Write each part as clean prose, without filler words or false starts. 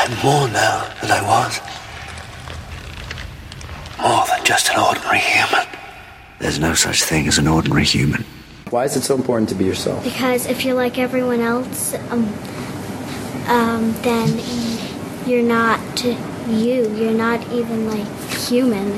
I'm more now than I was. More than just an ordinary human. There's no such thing as an ordinary human. Why is it so important to be yourself? Because if you're like everyone else, then you're not you. You're not even like human.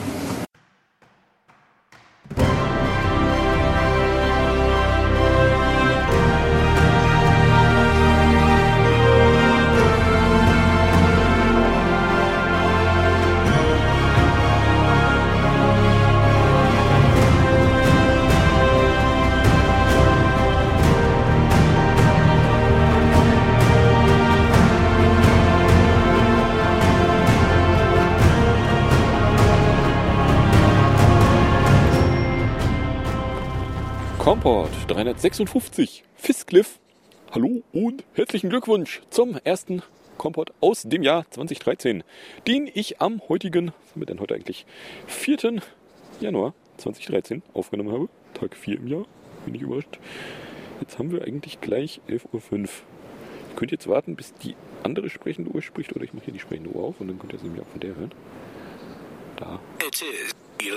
Comport 356, Fiscliff. Hallo und herzlichen Glückwunsch zum ersten Comport aus dem Jahr 2013, den ich am heutigen, was haben wir denn heute eigentlich, 4. Januar 2013 aufgenommen habe. Tag 4 im Jahr, bin ich überrascht. Jetzt haben wir eigentlich gleich 11.05 Uhr. Ihr könnt jetzt warten, bis die andere sprechende Uhr spricht, oder ich mache hier die sprechende Uhr auf und dann könnt ihr es nämlich auch von der hören. Da. It is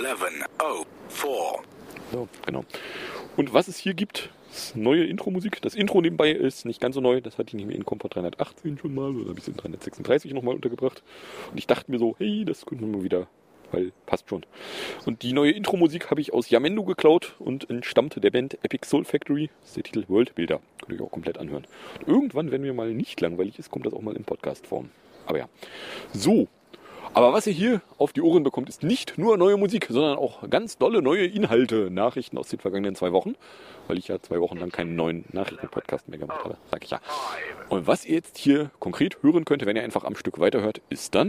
11:04. So, genau. Und was es hier gibt, ist neue Intro-Musik. Das Intro nebenbei ist nicht ganz so neu. Das hatte ich nämlich in Comport 318 schon mal. Oder habe ich es in 336 nochmal untergebracht. Und ich dachte mir so, hey, das könnten wir mal wieder, weil passt schon. Und die neue Intro-Musik habe ich aus Yamendo geklaut und entstammte der Band Epic Soul Factory. Das ist der Titel World Builder. Könnt ihr euch auch komplett anhören. Und irgendwann, wenn mir mal nicht langweilig ist, kommt das auch mal in Podcast-Form. Aber ja. So. Aber was ihr hier auf die Ohren bekommt, ist nicht nur neue Musik, sondern auch ganz dolle neue Inhalte, Nachrichten aus den vergangenen 2 Wochen, weil ich ja 2 Wochen lang keinen neuen Nachrichten-Podcast mehr gemacht habe, sag ich ja. Und was ihr jetzt hier konkret hören könnt, wenn ihr einfach am Stück weiterhört, ist dann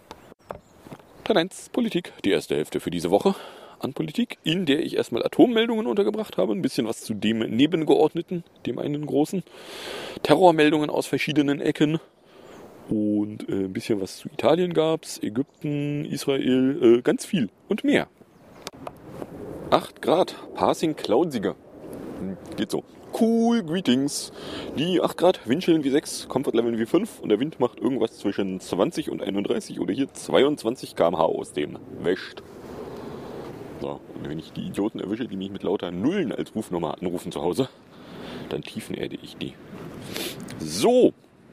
Teil 1 Politik, die erste Hälfte für diese Woche an Politik, in der ich erstmal Atommeldungen untergebracht habe, ein bisschen was zu dem Nebengeordneten, dem einen großen, Terrormeldungen aus verschiedenen Ecken, und ein bisschen was zu Italien gab's, Ägypten, Israel, ganz viel und mehr. 8 Grad, Passing Cloudsieger. Geht so. Cool, Greetings. Die 8 Grad, Windchillen wie 6, Comfort Level wie 5 und der Wind macht irgendwas zwischen 20 und 31 oder hier 22 km/h aus dem West. So, und wenn ich die Idioten erwische, die mich mit lauter Nullen als Rufnummer anrufen zu Hause, dann tiefenerde ich die. So.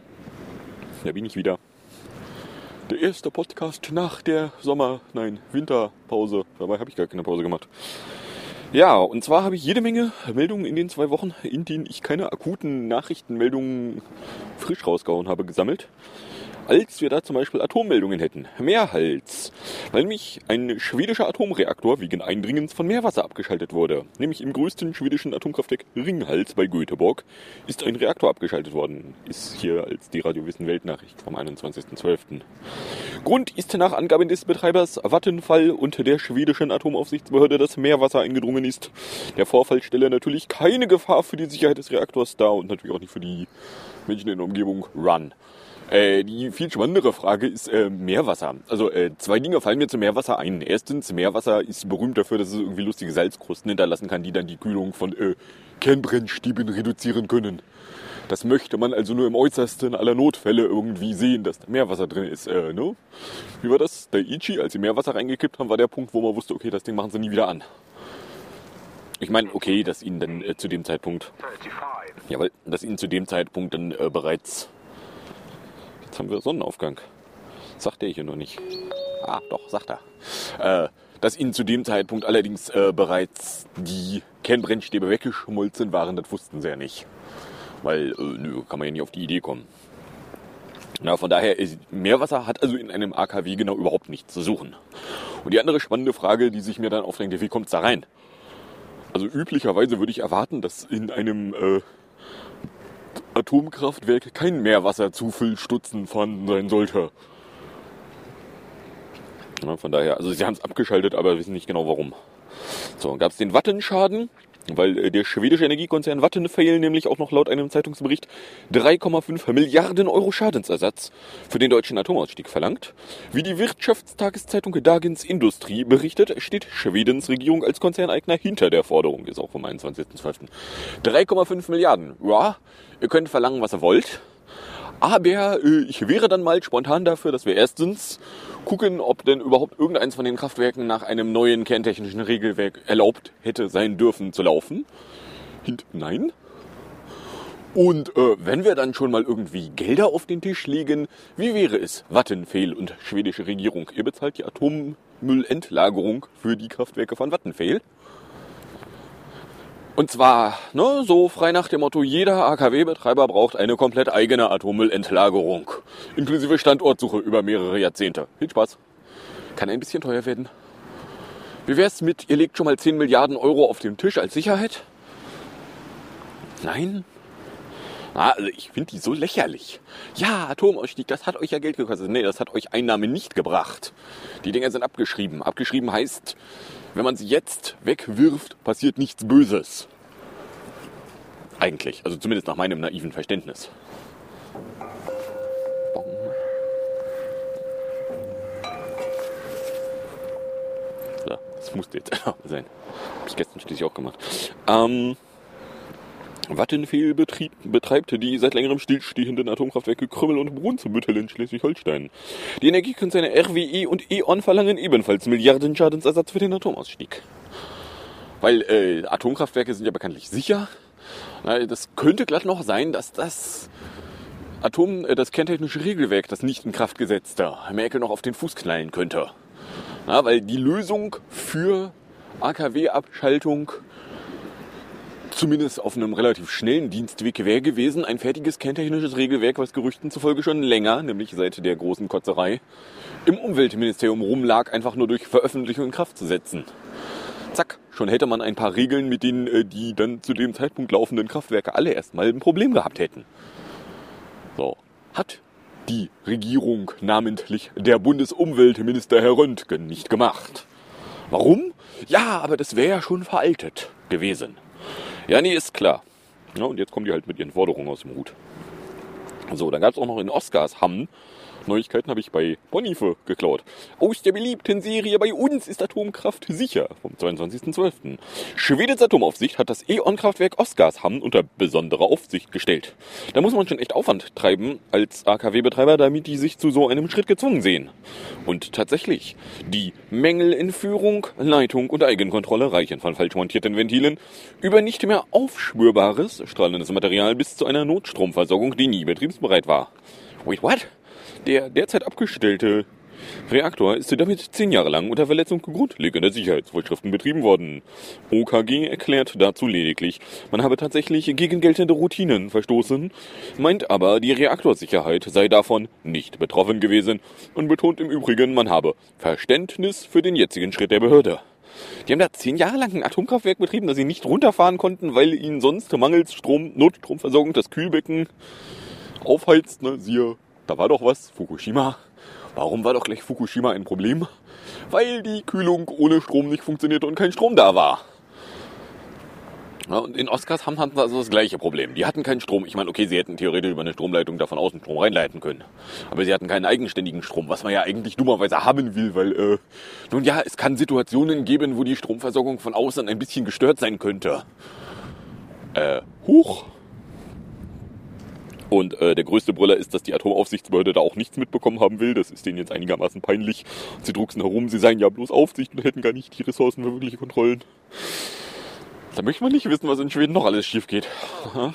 Da bin ich wieder. Der erste Podcast nach der Winterpause. Dabei habe ich gar keine Pause gemacht. Ja, und zwar habe ich jede Menge Meldungen in den 2 Wochen, in denen ich keine akuten Nachrichtenmeldungen frisch rausgehauen habe, gesammelt. Als wir da zum Beispiel Atommeldungen hätten. Mehrhals. Weil nämlich ein schwedischer Atomreaktor wegen Eindringens von Meerwasser abgeschaltet wurde. Nämlich im größten schwedischen Atomkraftwerk Ringhals bei Göteborg ist ein Reaktor abgeschaltet worden. Ist hier als die Radiowissen Weltnachricht vom 21.12. Grund ist nach Angaben des Betreibers Vattenfall und der schwedischen Atomaufsichtsbehörde, dass Meerwasser eingedrungen ist. Der Vorfall stelle natürlich keine Gefahr für die Sicherheit des Reaktors dar und natürlich auch nicht für die Menschen in der Umgebung. Run. Die viel spannendere Frage ist Meerwasser. Also 2 Dinge fallen mir zu Meerwasser ein. Erstens, Meerwasser ist berühmt dafür, dass es irgendwie lustige Salzkrusten hinterlassen kann, die dann die Kühlung von Kernbrennstäben reduzieren können. Das möchte man also nur im äußersten aller Notfälle irgendwie sehen, dass da Meerwasser drin ist. Ne? Wie war das? Der Ichi, als sie Meerwasser reingekippt haben, war der Punkt, wo man wusste, okay, das Ding machen sie nie wieder an. Ich meine, okay, dass ihnen dann zu dem Zeitpunkt... Jawohl, dass ihnen zu dem Zeitpunkt dann bereits... Jetzt haben wir Sonnenaufgang. Sagt der hier noch nicht. Ah, doch, sagt er. Dass ihnen zu dem Zeitpunkt allerdings bereits die Kernbrennstäbe weggeschmolzen waren, das wussten sie ja nicht. Weil, kann man ja nicht auf die Idee kommen. Na, von daher, Meerwasser hat also in einem AKW genau überhaupt nichts zu suchen. Und die andere spannende Frage, die sich mir dann aufdrängt, wie kommt es da rein? Also üblicherweise würde ich erwarten, dass in einem Atomkraftwerk kein Meerwasserzufüllstutzen vorhanden sein sollte. Ja, von daher, also sie haben es abgeschaltet, aber wissen nicht genau warum. So, gab es den Wattenschaden, weil der schwedische Energiekonzern Vattenfall nämlich auch noch laut einem Zeitungsbericht 3,5 Milliarden Euro Schadensersatz für den deutschen Atomausstieg verlangt. Wie die Wirtschaftstageszeitung Dagens Industrie berichtet, steht Schwedens Regierung als Konzerneigner hinter der Forderung, ist auch vom 21.12. 3,5 Milliarden. Ja, ihr könnt verlangen, was ihr wollt. Aber ich wäre dann mal spontan dafür, dass wir erstens gucken, ob denn überhaupt irgendeins von den Kraftwerken nach einem neuen kerntechnischen Regelwerk erlaubt hätte sein dürfen zu laufen. Nein. Und wenn wir dann schon mal irgendwie Gelder auf den Tisch legen, wie wäre es? Vattenfall und schwedische Regierung, ihr bezahlt die Atommüllendlagerung für die Kraftwerke von Vattenfall. Und zwar so frei nach dem Motto, jeder AKW-Betreiber braucht eine komplett eigene Atommüllendlagerung. Inklusive Standortsuche über mehrere Jahrzehnte. Viel Spaß. Kann ein bisschen teuer werden. Wie wär's mit, ihr legt schon mal 10 Milliarden Euro auf den Tisch als Sicherheit? Nein? Also ich finde die so lächerlich. Ja, Atomausstieg, das hat euch ja Geld gekostet. Nee, das hat euch Einnahmen nicht gebracht. Die Dinger sind abgeschrieben. Abgeschrieben heißt, wenn man sie jetzt wegwirft, passiert nichts Böses. Eigentlich. Also zumindest nach meinem naiven Verständnis. So, das musste jetzt sein. Hab ich gestern schließlich auch gemacht. Vattenfall betreibt die seit längerem stillstehenden Atomkraftwerke Krümmel und Brunsbüttel in Schleswig-Holstein. Die Energiekonzerne RWE und E.ON verlangen ebenfalls Milliarden Schadensersatz für den Atomausstieg. Weil Atomkraftwerke sind ja bekanntlich sicher. Das könnte glatt noch sein, dass das kerntechnische Regelwerk, das nicht in Kraft gesetzte, Merkel noch auf den Fuß knallen könnte. Weil die Lösung für AKW-Abschaltung zumindest auf einem relativ schnellen Dienstweg wäre gewesen, ein fertiges kerntechnisches Regelwerk, was Gerüchten zufolge schon länger, nämlich seit der großen Kotzerei, im Umweltministerium rumlag, einfach nur durch Veröffentlichung in Kraft zu setzen. Zack, schon hätte man ein paar Regeln, mit denen die dann zu dem Zeitpunkt laufenden Kraftwerke alle erstmal ein Problem gehabt hätten. So, hat die Regierung, namentlich der Bundesumweltminister Herr Röntgen, nicht gemacht. Warum? Ja, aber das wäre ja schon veraltet gewesen. Ja, nee, ist klar. Ja, und jetzt kommen die halt mit ihren Forderungen aus dem Hut. So, dann gab es auch noch in Oskarshamn. Neuigkeiten habe ich bei Bonife geklaut. Aus der beliebten Serie Bei uns ist Atomkraft sicher vom 22.12. Schwedens Atomaufsicht hat das E.ON-Kraftwerk Oskarshamn unter besondere Aufsicht gestellt. Da muss man schon echt Aufwand treiben als AKW-Betreiber, damit die sich zu so einem Schritt gezwungen sehen. Und tatsächlich, die Mängel in Führung, Leitung und Eigenkontrolle reichen von falsch montierten Ventilen über nicht mehr aufspürbares, strahlendes Material bis zu einer Notstromversorgung, die nie betriebsbereit war. Wait, what? Der derzeit abgestellte Reaktor ist damit 10 Jahre lang unter Verletzung grundlegender Sicherheitsvorschriften betrieben worden. OKG erklärt dazu lediglich, man habe tatsächlich gegen geltende Routinen verstoßen, meint aber, die Reaktorsicherheit sei davon nicht betroffen gewesen und betont im Übrigen, man habe Verständnis für den jetzigen Schritt der Behörde. Die haben da 10 Jahre lang ein Atomkraftwerk betrieben, das sie nicht runterfahren konnten, weil ihnen sonst mangels Notstromversorgung das Kühlbecken aufheizt, siehe, da war doch was, Fukushima. Warum war doch gleich Fukushima ein Problem? Weil die Kühlung ohne Strom nicht funktionierte und kein Strom da war. Ja, und in Oskarshamn hatten sie also das gleiche Problem. Die hatten keinen Strom. Ich meine, okay, sie hätten theoretisch über eine Stromleitung davon außen Strom reinleiten können. Aber sie hatten keinen eigenständigen Strom, was man ja eigentlich dummerweise haben will, weil, nun ja, es kann Situationen geben, wo die Stromversorgung von außen ein bisschen gestört sein könnte. Huch. Und der größte Brüller ist, dass die Atomaufsichtsbehörde da auch nichts mitbekommen haben will. Das ist denen jetzt einigermaßen peinlich. Sie drucksen herum, sie seien ja bloß Aufsicht und hätten gar nicht die Ressourcen für wirkliche Kontrollen. Da möchte man nicht wissen, was in Schweden noch alles schief geht. Aha.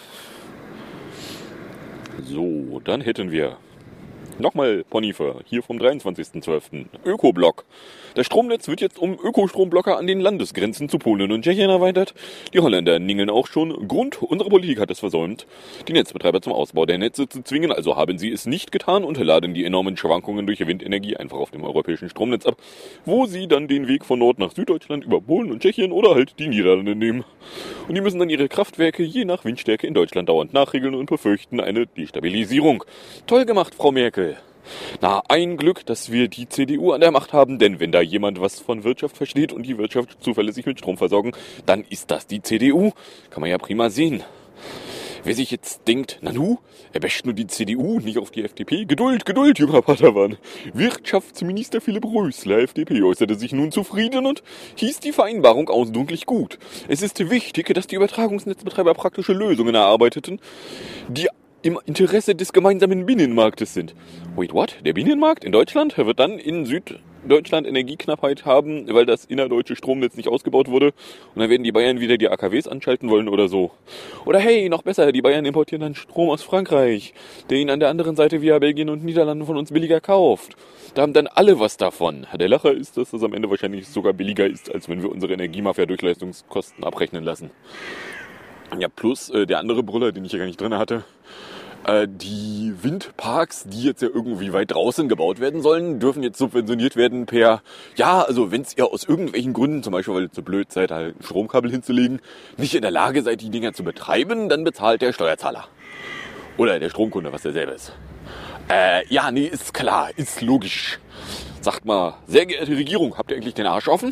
So, dann hätten wir nochmal Bonife, hier vom 23.12. Ökoblock. Das Stromnetz wird jetzt um Ökostromblocker an den Landesgrenzen zu Polen und Tschechien erweitert. Die Holländer ningeln auch schon. Grund, unsere Politik hat es versäumt, die Netzbetreiber zum Ausbau der Netze zu zwingen. Also haben sie es nicht getan und laden die enormen Schwankungen durch Windenergie einfach auf dem europäischen Stromnetz ab, wo sie dann den Weg von Nord nach Süddeutschland über Polen und Tschechien oder halt die Niederlande nehmen. Und die müssen dann ihre Kraftwerke je nach Windstärke in Deutschland dauernd nachregeln und befürchten eine Destabilisierung. Toll gemacht, Frau Merkel. Na, ein Glück, dass wir die CDU an der Macht haben, denn wenn da jemand was von Wirtschaft versteht und die Wirtschaft zuverlässig mit Strom versorgen, dann ist das die CDU. Kann man ja prima sehen. Wer sich jetzt denkt, nanu, er basht nur die CDU, nicht auf die FDP. Geduld, Geduld, junger Padawan. Wirtschaftsminister Philipp Rösler, FDP, äußerte sich nun zufrieden und hieß die Vereinbarung ausdrücklich gut. Es ist wichtig, dass die Übertragungsnetzbetreiber praktische Lösungen erarbeiteten, die im Interesse des gemeinsamen Binnenmarktes sind. Wait, what? Der Binnenmarkt in Deutschland wird dann in Süddeutschland Energieknappheit haben, weil das innerdeutsche Stromnetz nicht ausgebaut wurde und dann werden die Bayern wieder die AKWs anschalten wollen oder so. Oder hey, noch besser, die Bayern importieren dann Strom aus Frankreich, der ihn an der anderen Seite via Belgien und Niederlanden von uns billiger kauft. Da haben dann alle was davon. Der Lacher ist, dass das am Ende wahrscheinlich sogar billiger ist, als wenn wir unsere Energiemafia durch Leistungskosten abrechnen lassen. Ja, plus der andere Brüller, den ich hier gar nicht drin hatte. Die Windparks, die jetzt ja irgendwie weit draußen gebaut werden sollen, dürfen jetzt subventioniert werden per, ja, also wenn ihr aus irgendwelchen Gründen, zum Beispiel weil ihr zu blöd seid, halt ein Stromkabel hinzulegen, nicht in der Lage seid, die Dinger zu betreiben, dann bezahlt der Steuerzahler. Oder der Stromkunde, was derselbe ist. Ja, nee, ist klar, ist logisch. Sagt mal, sehr geehrte Regierung, habt ihr eigentlich den Arsch offen?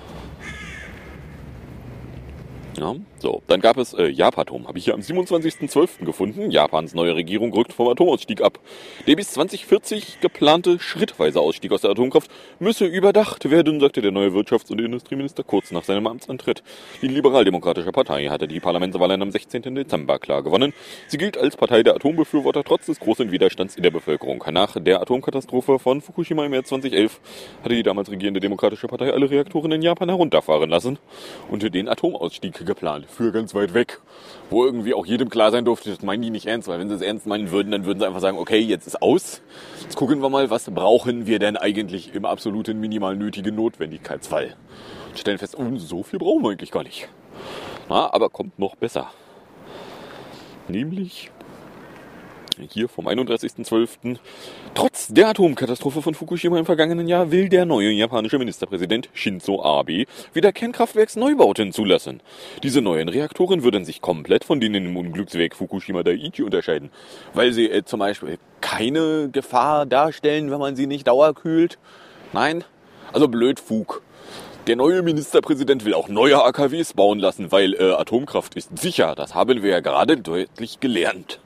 Ja, so, dann gab es Japatom, habe ich hier am 27.12. gefunden. Japans neue Regierung rückt vom Atomausstieg ab. Der bis 2040 geplante schrittweise Ausstieg aus der Atomkraft müsse überdacht werden, sagte der neue Wirtschafts- und Industrieminister kurz nach seinem Amtsantritt. Die liberal-demokratische Partei hatte die Parlamentswahlen am 16. Dezember klar gewonnen. Sie gilt als Partei der Atombefürworter trotz des großen Widerstands in der Bevölkerung. Nach der Atomkatastrophe von Fukushima im Jahr 2011 hatte die damals regierende Demokratische Partei alle Reaktoren in Japan herunterfahren lassen und den Atomausstieg geplant. Für ganz weit weg. Wo irgendwie auch jedem klar sein durfte, das meinen die nicht ernst, weil wenn sie es ernst meinen würden, dann würden sie einfach sagen, okay, jetzt ist aus. Jetzt gucken wir mal, was brauchen wir denn eigentlich im absoluten minimal nötigen Notwendigkeitsfall. Und stellen fest, oh, so viel brauchen wir eigentlich gar nicht. Na, aber kommt noch besser. Nämlich hier vom 31.12. Trotz der Atomkatastrophe von Fukushima im vergangenen Jahr will der neue japanische Ministerpräsident Shinzo Abe wieder Kernkraftwerksneubauten zulassen. Diese neuen Reaktoren würden sich komplett von denen im Unglückswerk Fukushima Daiichi unterscheiden, weil sie zum Beispiel keine Gefahr darstellen, wenn man sie nicht dauerkühlt. Nein, also Blödfug. Der neue Ministerpräsident will auch neue AKWs bauen lassen, weil Atomkraft ist sicher. Das haben wir ja gerade deutlich gelernt.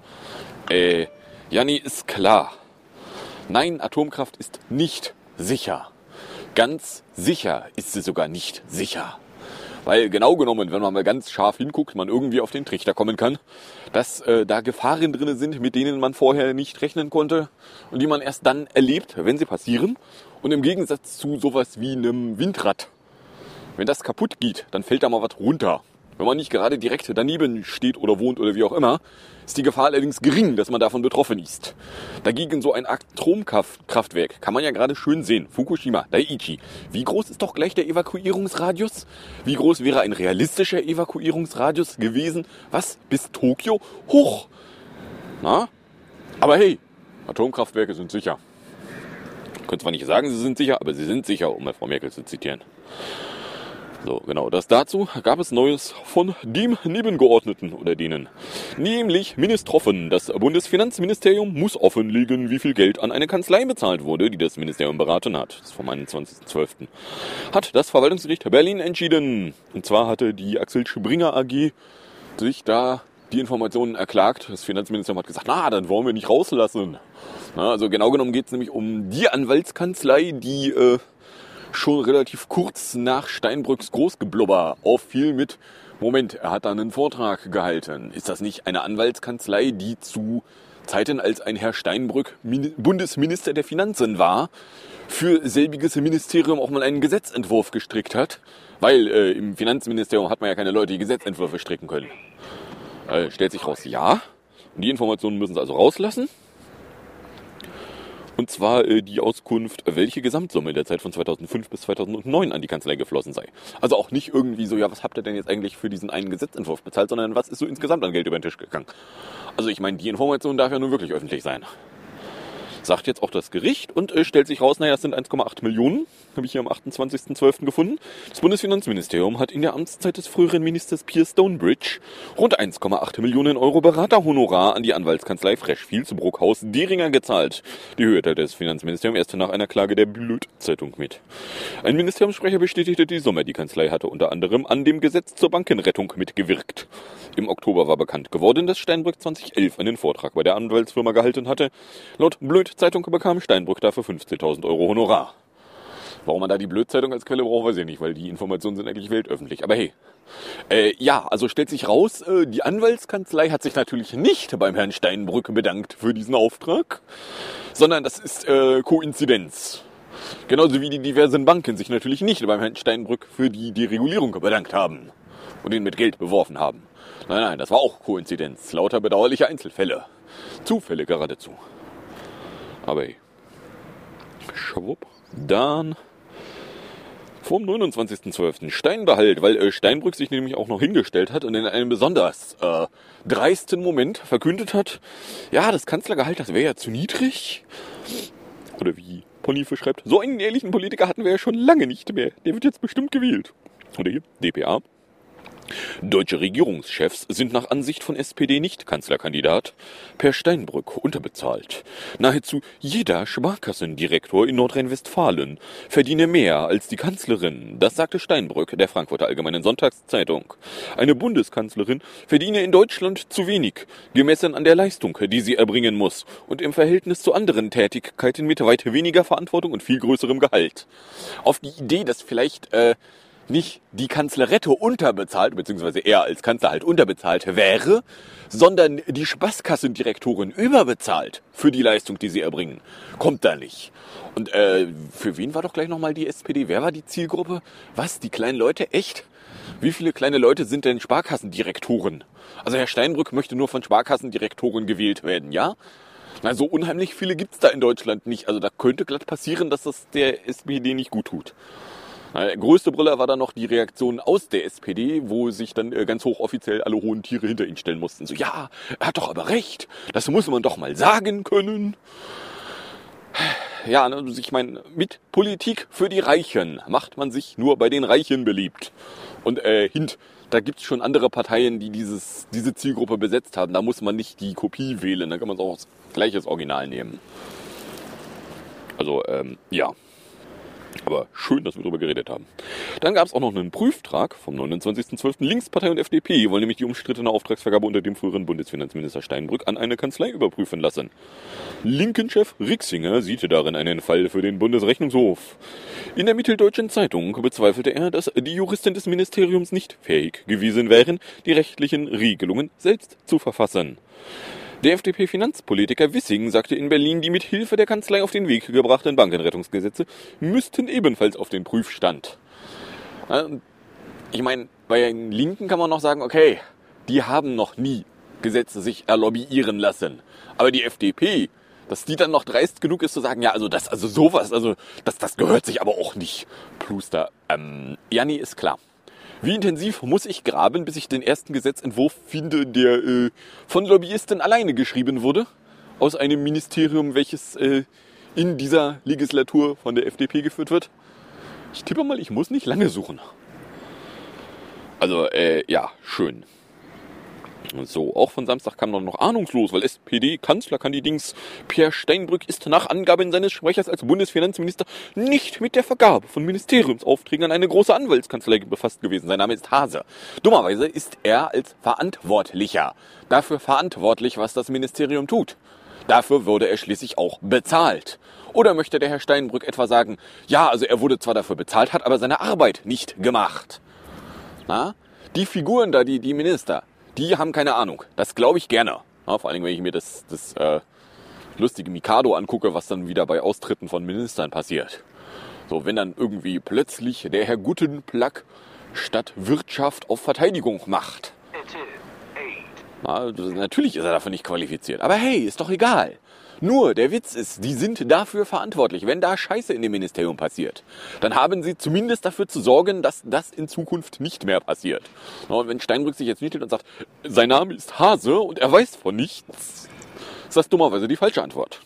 Janni, ist klar. Nein, Atomkraft ist nicht sicher. Ganz sicher ist sie sogar nicht sicher. Weil genau genommen, wenn man mal ganz scharf hinguckt, man irgendwie auf den Trichter kommen kann, dass da Gefahren drin sind, mit denen man vorher nicht rechnen konnte und die man erst dann erlebt, wenn sie passieren. Und im Gegensatz zu sowas wie einem Windrad. Wenn das kaputt geht, dann fällt da mal was runter. Wenn man nicht gerade direkt daneben steht oder wohnt oder wie auch immer, ist die Gefahr allerdings gering, dass man davon betroffen ist. Dagegen so ein Atomkraftwerk kann man ja gerade schön sehen. Fukushima, Daiichi. Wie groß ist doch gleich der Evakuierungsradius? Wie groß wäre ein realistischer Evakuierungsradius gewesen? Was? Bis Tokio? Hoch! Na? Aber hey, Atomkraftwerke sind sicher. Ich könnte zwar nicht sagen, sie sind sicher, aber sie sind sicher, um mal Frau Merkel zu zitieren. So, genau, das dazu gab es Neues von dem Nebengeordneten oder denen. Nämlich Ministroffen. Das Bundesfinanzministerium muss offenlegen, wie viel Geld an eine Kanzlei bezahlt wurde, die das Ministerium beraten hat. Das ist vom 21.12. Hat das Verwaltungsgericht Berlin entschieden. Und zwar hatte die Axel Springer AG sich da die Informationen erklagt. Das Finanzministerium hat gesagt, na, dann wollen wir nicht rauslassen. Na, also genau genommen geht es nämlich um die Anwaltskanzlei, die schon relativ kurz nach Steinbrücks Großgeblubber auffiel mit, Moment, er hat da einen Vortrag gehalten. Ist das nicht eine Anwaltskanzlei, die zu Zeiten, als ein Herr Steinbrück Bundesminister der Finanzen war, für selbiges Ministerium auch mal einen Gesetzentwurf gestrickt hat? Weil im Finanzministerium hat man ja keine Leute, die Gesetzentwürfe stricken können. Stellt sich raus, ja. Und die Informationen müssen sie also rauslassen. Und zwar die Auskunft, welche Gesamtsumme in der Zeit von 2005 bis 2009 an die Kanzlei geflossen sei. Also auch nicht irgendwie so, ja, was habt ihr denn jetzt eigentlich für diesen einen Gesetzentwurf bezahlt, sondern was ist so insgesamt an Geld über den Tisch gegangen. Also ich meine, die Information darf ja nun wirklich öffentlich sein. Sagt jetzt auch das Gericht und stellt sich raus, naja, es sind 1,8 Millionen, habe ich hier am 28.12. gefunden. Das Bundesfinanzministerium hat in der Amtszeit des früheren Ministers Piers Stonebridge rund 1,8 Millionen Euro Beraterhonorar an die Anwaltskanzlei Freshfield zu Bruckhaus-Deringer gezahlt. Die Höhe teilte das Finanzministerium erst nach einer Klage der Blöd-Zeitung mit. Ein Ministeriumssprecher bestätigte die Summe. Die Kanzlei hatte unter anderem an dem Gesetz zur Bankenrettung mitgewirkt. Im Oktober war bekannt geworden, dass Steinbrück 2011 einen Vortrag bei der Anwaltsfirma gehalten hatte. Laut Blöd-Zeitung bekam Steinbrück dafür 15.000 Euro Honorar. Warum man da die Blödzeitung als Quelle braucht, weiß ich nicht, weil die Informationen sind eigentlich weltöffentlich. Aber hey. Ja, also stellt sich raus, die Anwaltskanzlei hat sich natürlich nicht beim Herrn Steinbrück bedankt für diesen Auftrag, sondern das ist Koinzidenz. Genauso wie die diversen Banken sich natürlich nicht beim Herrn Steinbrück für die Deregulierung bedankt haben und ihn mit Geld beworfen haben. Nein, das war auch Koinzidenz. Lauter bedauerliche Einzelfälle. Zufälle geradezu. Aber hey. Schwupp. Dann vom 29.12. Steinbehalt, weil Steinbrück sich nämlich auch noch hingestellt hat und in einem besonders dreisten Moment verkündet hat, ja, das Kanzlergehalt, das wäre ja zu niedrig. Oder wie Ponyfisch schreibt, so einen ehrlichen Politiker hatten wir ja schon lange nicht mehr. Der wird jetzt bestimmt gewählt. Oder hier, dpa. Deutsche Regierungschefs sind nach Ansicht von SPD nicht Kanzlerkandidat. Per Steinbrück unterbezahlt. Nahezu jeder Sparkassendirektor in Nordrhein-Westfalen verdiene mehr als die Kanzlerin. Das sagte Steinbrück der Frankfurter Allgemeinen Sonntagszeitung. Eine Bundeskanzlerin verdiene in Deutschland zu wenig, gemessen an der Leistung, die sie erbringen muss und im Verhältnis zu anderen Tätigkeiten mit weit weniger Verantwortung und viel größerem Gehalt. Auf die Idee, dass vielleicht nicht die Kanzlerette unterbezahlt, beziehungsweise er als Kanzler halt unterbezahlt wäre, sondern die Sparkassendirektorin überbezahlt für die Leistung, die sie erbringen. Kommt da nicht. Und für wen war doch gleich nochmal die SPD? Wer war die Zielgruppe? Was, die kleinen Leute? Echt? Wie viele kleine Leute sind denn Sparkassendirektoren? Also Herr Steinbrück möchte nur von Sparkassendirektoren gewählt werden, ja? Na, so unheimlich viele gibt's da in Deutschland nicht. Also da könnte glatt passieren, dass das der SPD nicht gut tut. Größte Brille war dann noch die Reaktion aus der SPD, wo sich dann ganz hochoffiziell alle hohen Tiere hinter ihn stellen mussten. So, ja, er hat doch aber recht, das muss man doch mal sagen können. Ja, also ich meine, mit Politik für die Reichen macht man sich nur bei den Reichen beliebt. Und da gibt's schon andere Parteien, die diese Zielgruppe besetzt haben. Da muss man nicht die Kopie wählen, da kann man auch das gleiche Original nehmen. Also, ja. Aber schön, dass wir darüber geredet haben. Dann gab es auch noch einen Prüftrag vom 29.12. Linkspartei und FDP wollen nämlich die umstrittene Auftragsvergabe unter dem früheren Bundesfinanzminister Steinbrück an eine Kanzlei überprüfen lassen. Linken-Chef Rixinger sieht darin einen Fall für den Bundesrechnungshof. In der Mitteldeutschen Zeitung bezweifelte er, dass die Juristen des Ministeriums nicht fähig gewesen wären, die rechtlichen Regelungen selbst zu verfassen. Der FDP-Finanzpolitiker Wissing sagte in Berlin, die mit Hilfe der Kanzlei auf den Weg gebrachten Bankenrettungsgesetze müssten ebenfalls auf den Prüfstand. Ich meine, bei den Linken kann man noch sagen, okay, die haben noch nie Gesetze sich erlobbyieren lassen. Aber die FDP, dass die dann noch dreist genug ist zu sagen, ja, das gehört sich aber auch nicht. Pluster. Ja, nee, ist klar. Wie intensiv muss ich graben, bis ich den ersten Gesetzentwurf finde, der von Lobbyisten alleine geschrieben wurde? Aus einem Ministerium, welches in dieser Legislatur von der FDP geführt wird? Ich tippe mal, ich muss nicht lange suchen. Also, ja, schön. So, auch von Samstag kam noch ahnungslos, weil SPD-Kanzlerkandidat Pierre Steinbrück ist nach Angaben seines Sprechers als Bundesfinanzminister nicht mit der Vergabe von Ministeriumsaufträgen an eine große Anwaltskanzlei befasst gewesen. Sein Name ist Hase. Dummerweise ist er als Verantwortlicher dafür verantwortlich, was das Ministerium tut. Dafür wurde er schließlich auch bezahlt. Oder möchte der Herr Steinbrück etwa sagen, ja, also er wurde zwar dafür bezahlt, hat aber seine Arbeit nicht gemacht. Na? Die Figuren da, die Minister, die haben keine Ahnung. Das glaube ich gerne. Ja, vor allem, wenn ich mir das lustige Mikado angucke, was dann wieder bei Austritten von Ministern passiert. So, wenn dann irgendwie plötzlich der Herr Guttenplack statt Wirtschaft auf Verteidigung macht. Na, natürlich ist er dafür nicht qualifiziert. Aber hey, ist doch egal. Nur, der Witz ist, die sind dafür verantwortlich. Wenn da Scheiße in dem Ministerium passiert, dann haben sie zumindest dafür zu sorgen, dass das in Zukunft nicht mehr passiert. Und wenn Steinbrück sich jetzt mittelt und sagt, sein Name ist Hase und er weiß von nichts, ist das dummerweise die falsche Antwort.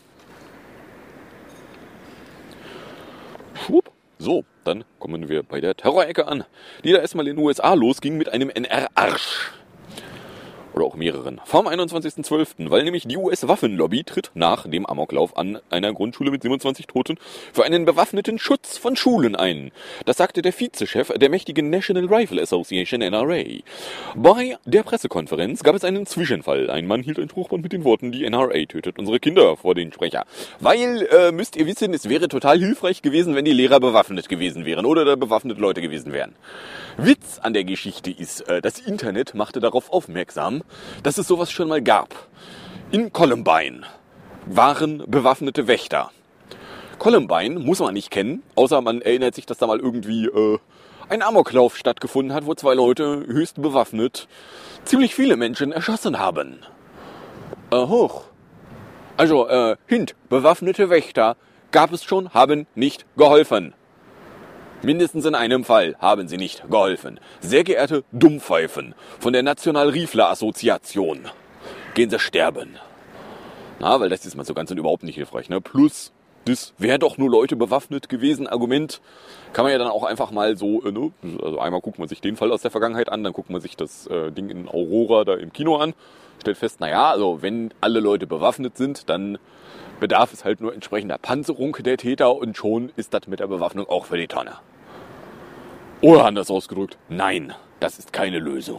Schwupp. So, dann kommen wir bei der Terrorecke an, die da erstmal in den USA losging mit einem NR-Arsch. Oder auch mehreren. Vom 21.12., weil nämlich die US-Waffenlobby tritt nach dem Amoklauf an einer Grundschule mit 27 Toten für einen bewaffneten Schutz von Schulen ein. Das sagte der Vizechef der mächtigen National Rifle Association NRA. Bei der Pressekonferenz gab es einen Zwischenfall. Ein Mann hielt ein Spruchband mit den Worten, die NRA tötet unsere Kinder, vor den Sprecher. Weil, müsst ihr wissen, es wäre total hilfreich gewesen, wenn die Lehrer bewaffnet gewesen wären oder da bewaffnete Leute gewesen wären. Witz an der Geschichte ist, das Internet machte darauf aufmerksam, dass es sowas schon mal gab. In Columbine waren bewaffnete Wächter. Columbine muss man nicht kennen, außer man erinnert sich, dass da mal irgendwie ein Amoklauf stattgefunden hat, wo 2 Leute höchst bewaffnet ziemlich viele Menschen erschossen haben. Hoch. Also, Hint, bewaffnete Wächter gab es schon, haben nicht geholfen. Mindestens in einem Fall haben sie nicht geholfen. Sehr geehrte Dummpfeifen von der National Rifle Association, gehen Sie sterben. Na, weil das ist mal so ganz und überhaupt nicht hilfreich, ne? Plus, das wären doch nur Leute bewaffnet gewesen. Argument kann man ja dann auch einfach mal so, ne? Also einmal guckt man sich den Fall aus der Vergangenheit an, dann guckt man sich das Ding in Aurora da im Kino an, stellt fest, naja, also wenn alle Leute bewaffnet sind, dann bedarf es halt nur entsprechender Panzerung der Täter und schon ist das mit der Bewaffnung auch für die Tonne. Oder anders ausgedrückt, nein, das ist keine Lösung.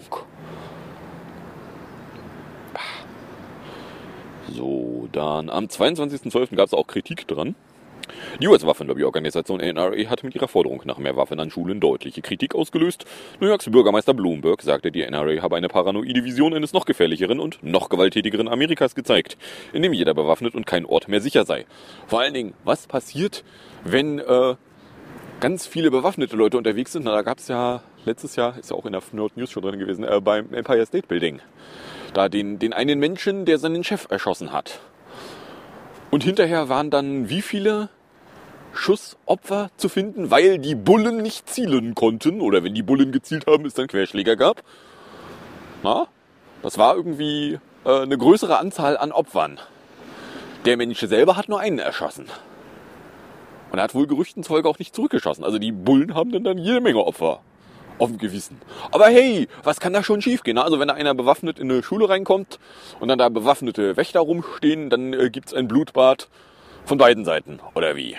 So, dann am 22.12. gab es auch Kritik dran. Die US-Waffenlobby-Organisation NRA hat mit ihrer Forderung nach mehr Waffen an Schulen deutliche Kritik ausgelöst. New Yorks Bürgermeister Bloomberg sagte, die NRA habe eine paranoide Vision eines noch gefährlicheren und noch gewalttätigeren Amerikas gezeigt, in dem jeder bewaffnet und kein Ort mehr sicher sei. Vor allen Dingen, was passiert, wenn ganz viele bewaffnete Leute unterwegs sind? Na, da gab es ja letztes Jahr, ist ja auch in der Nerd News schon drin gewesen, beim Empire State Building. Da den einen Menschen, der seinen Chef erschossen hat. Und hinterher waren dann wie viele Schussopfer zu finden, weil die Bullen nicht zielen konnten. Oder wenn die Bullen gezielt haben, es dann Querschläger gab. Na, das war irgendwie eine größere Anzahl an Opfern. Der Mensch selber hat nur einen erschossen. Und er hat wohl Gerüchten zufolge auch nicht zurückgeschossen. Also die Bullen haben dann jede Menge Opfer auf dem Gewissen. Aber hey, was kann da schon schief gehen? Also wenn da einer bewaffnet in eine Schule reinkommt und dann da bewaffnete Wächter rumstehen, dann gibt's ein Blutbad von beiden Seiten. Oder wie?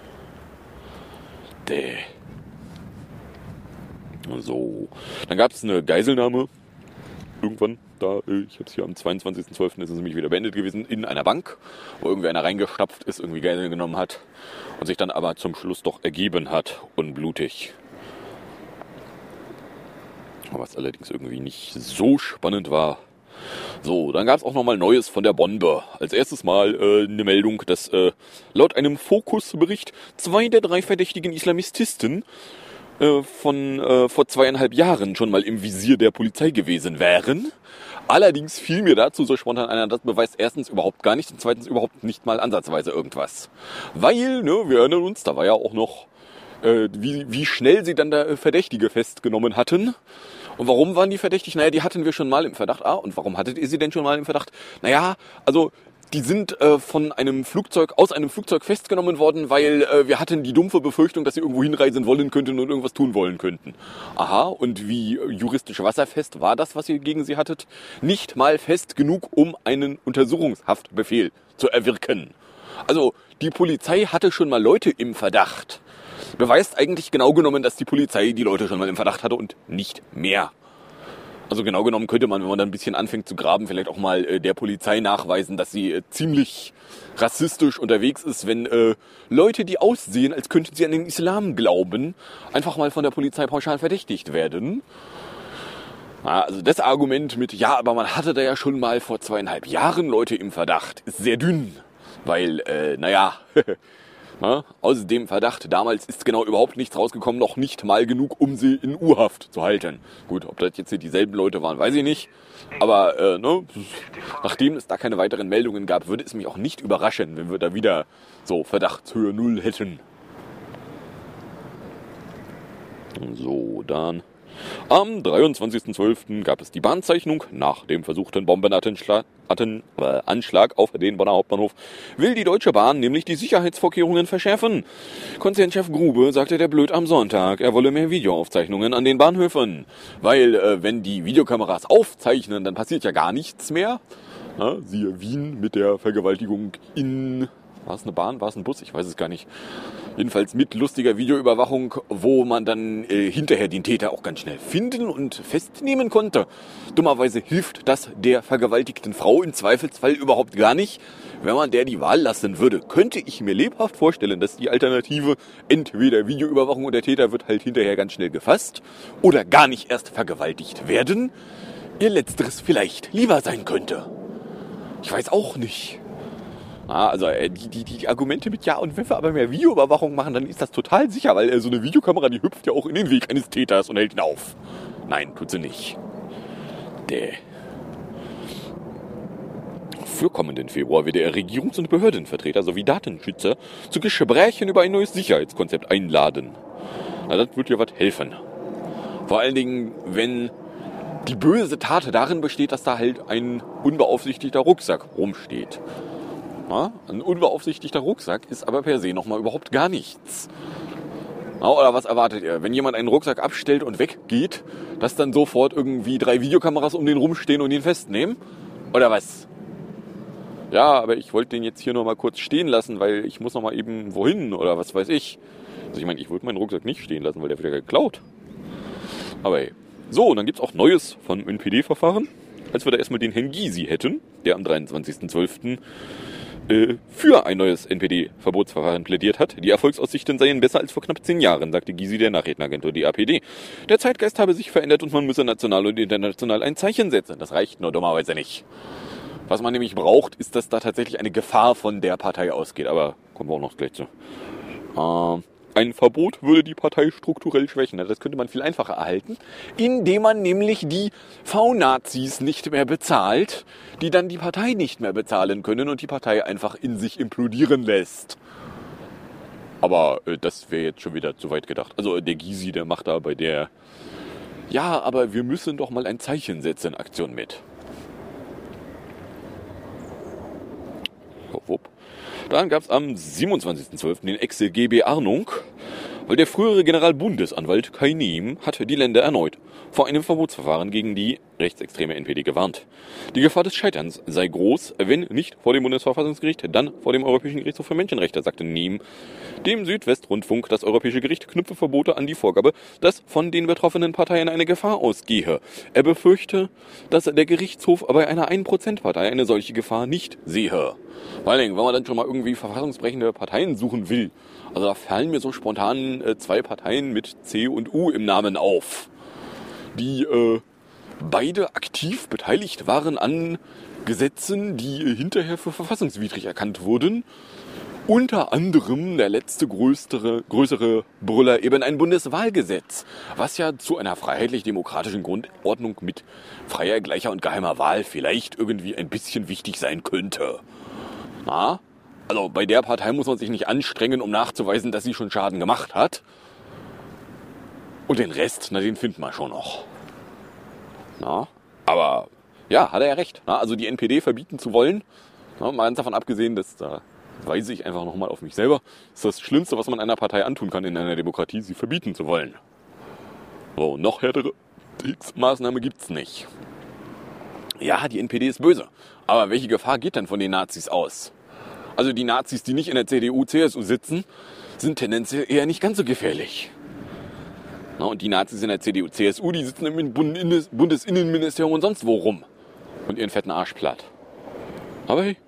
So. Dann gab es eine Geiselnahme. Irgendwann, da, ich habe es hier am 22.12. ist es nämlich wieder beendet gewesen, in einer Bank, wo irgendwie einer reingestapft ist, irgendwie Geiseln genommen hat und sich dann aber zum Schluss doch ergeben hat, unblutig. Was allerdings irgendwie nicht so spannend war. So, dann gab es auch nochmal Neues von der Bombe. Als erstes mal eine Meldung, dass laut einem Fokus-Bericht 2 der 3 verdächtigen Islamististen von vor 2,5 Jahren schon mal im Visier der Polizei gewesen wären. Allerdings fiel mir dazu so spontan ein, das beweist erstens überhaupt gar nichts und zweitens überhaupt nicht mal ansatzweise irgendwas. Weil, ne, wir erinnern uns, da war ja auch noch, wie schnell sie dann da Verdächtige festgenommen hatten. Und warum waren die verdächtig? Naja, die hatten wir schon mal im Verdacht. Und warum hattet ihr sie denn schon mal im Verdacht? Naja, also die sind aus einem Flugzeug festgenommen worden, weil wir hatten die dumpfe Befürchtung, dass sie irgendwo hinreisen wollen könnten und irgendwas tun wollen könnten. Aha, und wie juristisch wasserfest war das, was ihr gegen sie hattet? Nicht mal fest genug, um einen Untersuchungshaftbefehl zu erwirken. Also die Polizei hatte schon mal Leute im Verdacht. Beweist eigentlich genau genommen, dass die Polizei die Leute schon mal im Verdacht hatte und nicht mehr. Also genau genommen könnte man, wenn man dann ein bisschen anfängt zu graben, vielleicht auch mal der Polizei nachweisen, dass sie ziemlich rassistisch unterwegs ist, wenn Leute, die aussehen, als könnten sie an den Islam glauben, einfach mal von der Polizei pauschal verdächtigt werden. Ja, also das Argument mit, ja, aber man hatte da ja schon mal vor 2,5 Jahren Leute im Verdacht, ist sehr dünn. Weil, na, aus dem Verdacht damals ist genau überhaupt nichts rausgekommen, noch nicht mal genug, um sie in U-Haft zu halten. Gut, ob das jetzt hier dieselben Leute waren, weiß ich nicht. Aber nachdem es da keine weiteren Meldungen gab, würde es mich auch nicht überraschen, wenn wir da wieder so Verdachtshöhe 0 hätten. So, dann Am 23.12. gab es die Bahnzeichnung. Nach dem versuchten Bombenanschlag auf den Bonner Hauptbahnhof will die Deutsche Bahn nämlich die Sicherheitsvorkehrungen verschärfen. Konzernchef Grube sagte der Blöd am Sonntag, er wolle mehr Videoaufzeichnungen an den Bahnhöfen. Weil wenn die Videokameras aufzeichnen, dann passiert ja gar nichts mehr. Na, siehe Wien mit der Vergewaltigung in... War es eine Bahn? War es ein Bus? Ich weiß es gar nicht. Jedenfalls mit lustiger Videoüberwachung, wo man dann hinterher den Täter auch ganz schnell finden und festnehmen konnte. Dummerweise hilft das der vergewaltigten Frau im Zweifelsfall überhaupt gar nicht. Wenn man der die Wahl lassen würde, könnte ich mir lebhaft vorstellen, dass die Alternative entweder Videoüberwachung und der Täter wird halt hinterher ganz schnell gefasst oder gar nicht erst vergewaltigt werden. Ihr Letzteres vielleicht lieber sein könnte. Ich weiß auch nicht. Also die Argumente mit ja, und wenn wir aber mehr Videoüberwachung machen, dann ist das total sicher, weil so eine Videokamera, die hüpft ja auch in den Weg eines Täters und hält ihn auf. Nein, tut sie nicht. Für kommenden Februar wird der Regierungs- und Behördenvertreter sowie Datenschützer zu Gesprächen über ein neues Sicherheitskonzept einladen. Na, das wird ja was helfen. Vor allen Dingen, wenn die böse Tat darin besteht, dass da halt ein unbeaufsichtigter Rucksack rumsteht. Na, ein unbeaufsichtigter Rucksack ist aber per se nochmal überhaupt gar nichts. Na, oder was erwartet ihr? Wenn jemand einen Rucksack abstellt und weggeht, dass dann sofort irgendwie 3 Videokameras um den rumstehen und ihn festnehmen? Oder was? Ja, aber ich wollte den jetzt hier noch mal kurz stehen lassen, weil ich muss noch mal eben wohin oder was weiß ich. Also ich meine, ich würde meinen Rucksack nicht stehen lassen, weil der wird ja geklaut. Aber hey. So, und dann gibt's auch Neues vom NPD-Verfahren. Als wir da erstmal den Herrn Gysi hätten, der am 23.12. Für ein neues NPD-Verbotsverfahren plädiert hat. Die Erfolgsaussichten seien besser als vor knapp 10 Jahren, sagte Gysi der Nachrichtenagentur DAPD. Der Zeitgeist habe sich verändert und man müsse national und international ein Zeichen setzen. Das reicht nur dummerweise nicht. Was man nämlich braucht, ist, dass da tatsächlich eine Gefahr von der Partei ausgeht. Aber kommen wir auch noch gleich zu. Ein Verbot würde die Partei strukturell schwächen. Das könnte man viel einfacher erhalten, indem man nämlich die V-Nazis nicht mehr bezahlt, die dann die Partei nicht mehr bezahlen können und die Partei einfach in sich implodieren lässt. Aber das wäre jetzt schon wieder zu weit gedacht. Also der Gysi, der macht da bei der "Ja, aber wir müssen doch mal ein Zeichen setzen" Aktion mit. Wupp. Dann gab es am 27.12. den Ex-GB-Arnung, weil der frühere Generalbundesanwalt Kai Nehm hat die Länder erneut vor einem Verbotsverfahren gegen die rechtsextreme NPD gewarnt. Die Gefahr des Scheiterns sei groß, wenn nicht vor dem Bundesverfassungsgericht, dann vor dem Europäischen Gerichtshof für Menschenrechte, sagte Nehm dem Südwestrundfunk. Das Europäische Gericht knüpfe Verbote an die Vorgabe, dass von den betroffenen Parteien eine Gefahr ausgehe. Er befürchte, dass der Gerichtshof bei einer 1%-Partei eine solche Gefahr nicht sehe. Vor allen Dingen, wenn man dann schon mal irgendwie verfassungsbrechende Parteien suchen will, also da fallen mir so spontan 2 Parteien mit C und U im Namen auf, die beide aktiv beteiligt waren an Gesetzen, die hinterher für verfassungswidrig erkannt wurden. Unter anderem der letzte größere Brüller eben ein Bundeswahlgesetz, was ja zu einer freiheitlich-demokratischen Grundordnung mit freier, gleicher und geheimer Wahl vielleicht irgendwie ein bisschen wichtig sein könnte. Na? Also bei der Partei muss man sich nicht anstrengen, um nachzuweisen, dass sie schon Schaden gemacht hat. Und den Rest, na, den findet man schon noch. Na? Aber ja, hat er ja recht. Na? Also die NPD verbieten zu wollen, na, mal ganz davon abgesehen, dass da weise ich einfach nochmal auf mich selber, ist das Schlimmste, was man einer Partei antun kann in einer Demokratie, sie verbieten zu wollen. So, noch härtere Maßnahme gibt's nicht. Ja, die NPD ist böse. Aber welche Gefahr geht denn von den Nazis aus? Also die Nazis, die nicht in der CDU, CSU sitzen, sind tendenziell eher nicht ganz so gefährlich. Na, und die Nazis in der CDU, CSU, die sitzen im Bundesinnenministerium und sonst wo rum. Und ihren fetten Arsch platt. Aber hey.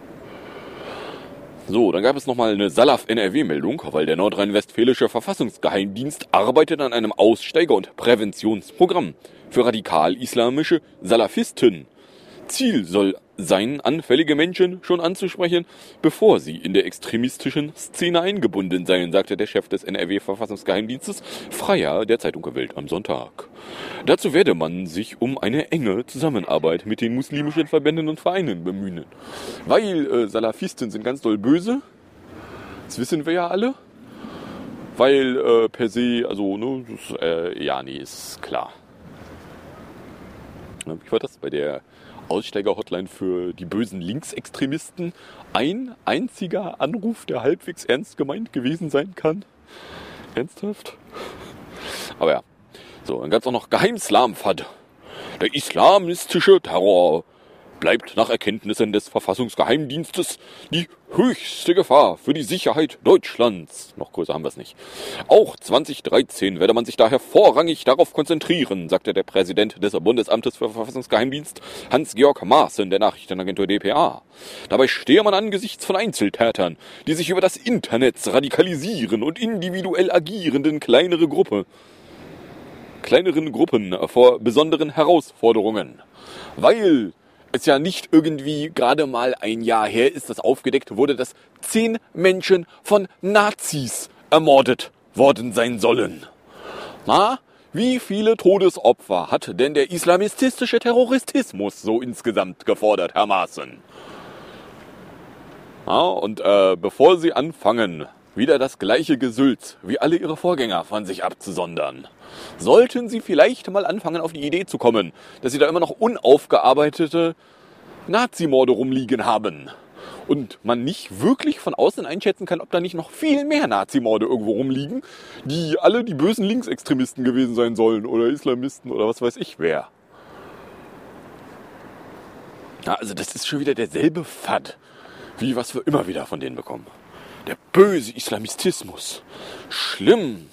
So, dann gab es nochmal eine Salaf-NRW-Meldung, weil der nordrhein-westfälische Verfassungsgeheimdienst arbeitet an einem Aussteiger- und Präventionsprogramm für radikal-islamische Salafisten. Ziel soll sein, anfällige Menschen schon anzusprechen, bevor sie in der extremistischen Szene eingebunden seien, sagte der Chef des NRW-Verfassungsgeheimdienstes Freier der Zeitung Welt am Sonntag. Dazu werde man sich um eine enge Zusammenarbeit mit den muslimischen Verbänden und Vereinen bemühen. Weil Salafisten sind ganz doll böse, das wissen wir ja alle, weil per se, also, ne, ja, nee, ist klar. ne? Wie war das bei der Aussteiger-Hotline für die bösen Linksextremisten? Ein einziger Anruf, der halbwegs ernst gemeint gewesen sein kann. Ernsthaft? Aber ja. So, dann gab es auch noch Geheimslam-Fad. Der islamistische Terror bleibt nach Erkenntnissen des Verfassungsgeheimdienstes die höchste Gefahr für die Sicherheit Deutschlands. Noch größer haben wir es nicht. Auch 2013 werde man sich daher vorrangig darauf konzentrieren, sagte der Präsident des Bundesamtes für Verfassungsgeheimdienst Hans-Georg Maaßen der Nachrichtenagentur dpa. Dabei stehe man angesichts von Einzeltätern, die sich über das Internet radikalisieren und individuell agierenden kleineren Gruppen vor besonderen Herausforderungen. Weil es ja nicht irgendwie gerade mal ein Jahr her ist, dass aufgedeckt wurde, dass 10 Menschen von Nazis ermordet worden sein sollen. Na, wie viele Todesopfer hat denn der islamistische Terrorismus so insgesamt gefordert, Herr Maaßen? Ja, und bevor Sie anfangen, wieder das gleiche Gesülz wie alle Ihre Vorgänger von sich abzusondern, sollten Sie vielleicht mal anfangen, auf die Idee zu kommen, dass Sie da immer noch unaufgearbeitete Nazimorde rumliegen haben. Und man nicht wirklich von außen einschätzen kann, ob da nicht noch viel mehr Nazimorde irgendwo rumliegen, die alle die bösen Linksextremisten gewesen sein sollen oder Islamisten oder was weiß ich wer. Ja, also das ist schon wieder derselbe Fad, wie was wir immer wieder von denen bekommen. Der böse Islamistismus. Schlimm.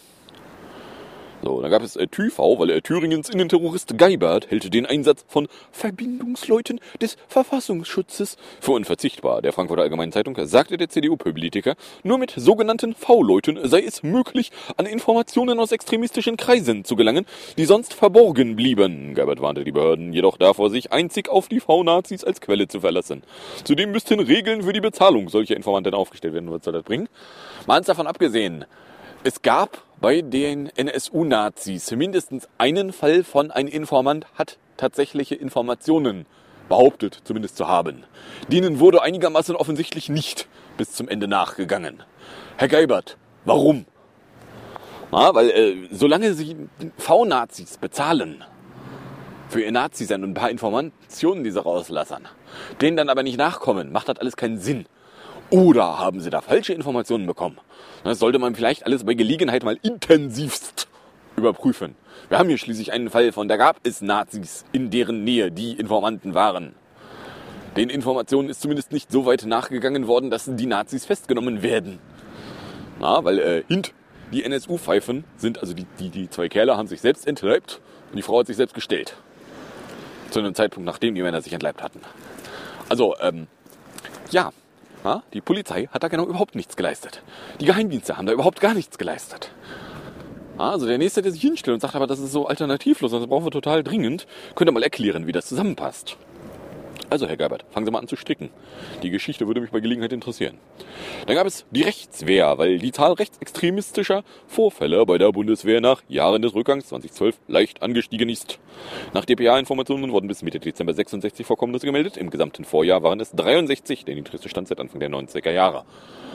So, dann gab es TV, weil Thüringens Innenterrorist Geibert hält den Einsatz von Verbindungsleuten des Verfassungsschutzes für unverzichtbar. Der Frankfurter Allgemeinen Zeitung sagte der CDU-Politiker, nur mit sogenannten V-Leuten sei es möglich, an Informationen aus extremistischen Kreisen zu gelangen, die sonst verborgen blieben. Geibert warnte die Behörden jedoch davor, sich einzig auf die V-Nazis als Quelle zu verlassen. Zudem müssten Regeln für die Bezahlung solcher Informanten aufgestellt werden. Was soll das bringen? Mal eins davon abgesehen, es gab bei den NSU-Nazis mindestens einen Fall von ein Informant hat tatsächliche Informationen behauptet, zumindest zu haben. Denen wurde einigermaßen offensichtlich nicht bis zum Ende nachgegangen. Herr Geibert, warum? Na, weil solange Sie V-Nazis bezahlen für ihr Nazi-Sein und ein paar Informationen, die sie rauslassen, denen dann aber nicht nachkommen, macht das alles keinen Sinn. Oder haben Sie da falsche Informationen bekommen? Das sollte man vielleicht alles bei Gelegenheit mal intensivst überprüfen. Wir haben hier schließlich einen Fall von, da gab es Nazis in deren Nähe, die Informanten waren. Den Informationen ist zumindest nicht so weit nachgegangen worden, dass die Nazis festgenommen werden. Na, weil die NSU-Pfeifen sind, also die zwei Kerle haben sich selbst entleibt und die Frau hat sich selbst gestellt. Zu einem Zeitpunkt, nachdem die Männer sich entleibt hatten. Also, ja. Ja, die Polizei hat da genau überhaupt nichts geleistet. Die Geheimdienste haben da überhaupt gar nichts geleistet. Ja, also der Nächste, der sich hinstellt und sagt, aber das ist so alternativlos, das brauchen wir total dringend, könnt ihr mal erklären, wie das zusammenpasst. Also Herr Geibert, fangen Sie mal an zu stricken. Die Geschichte würde mich bei Gelegenheit interessieren. Dann gab es die Rechtswehr, weil die Zahl rechtsextremistischer Vorfälle bei der Bundeswehr nach Jahren des Rückgangs 2012 leicht angestiegen ist. Nach dpa-Informationen wurden bis Mitte Dezember 66 Vorkommnisse gemeldet. Im gesamten Vorjahr waren es 63, der niedrigste Stand seit Anfang der 90er Jahre.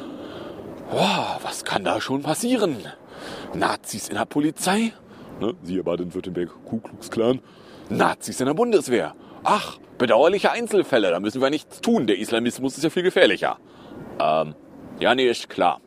Boah, was kann da schon passieren? Nazis in der Polizei? Ne, siehe Baden-Württemberg, Ku Klux Klan. Nazis in der Bundeswehr. Ach, bedauerliche Einzelfälle, da müssen wir nichts tun. Der Islamismus ist ja viel gefährlicher. Ja, nee, ist klar.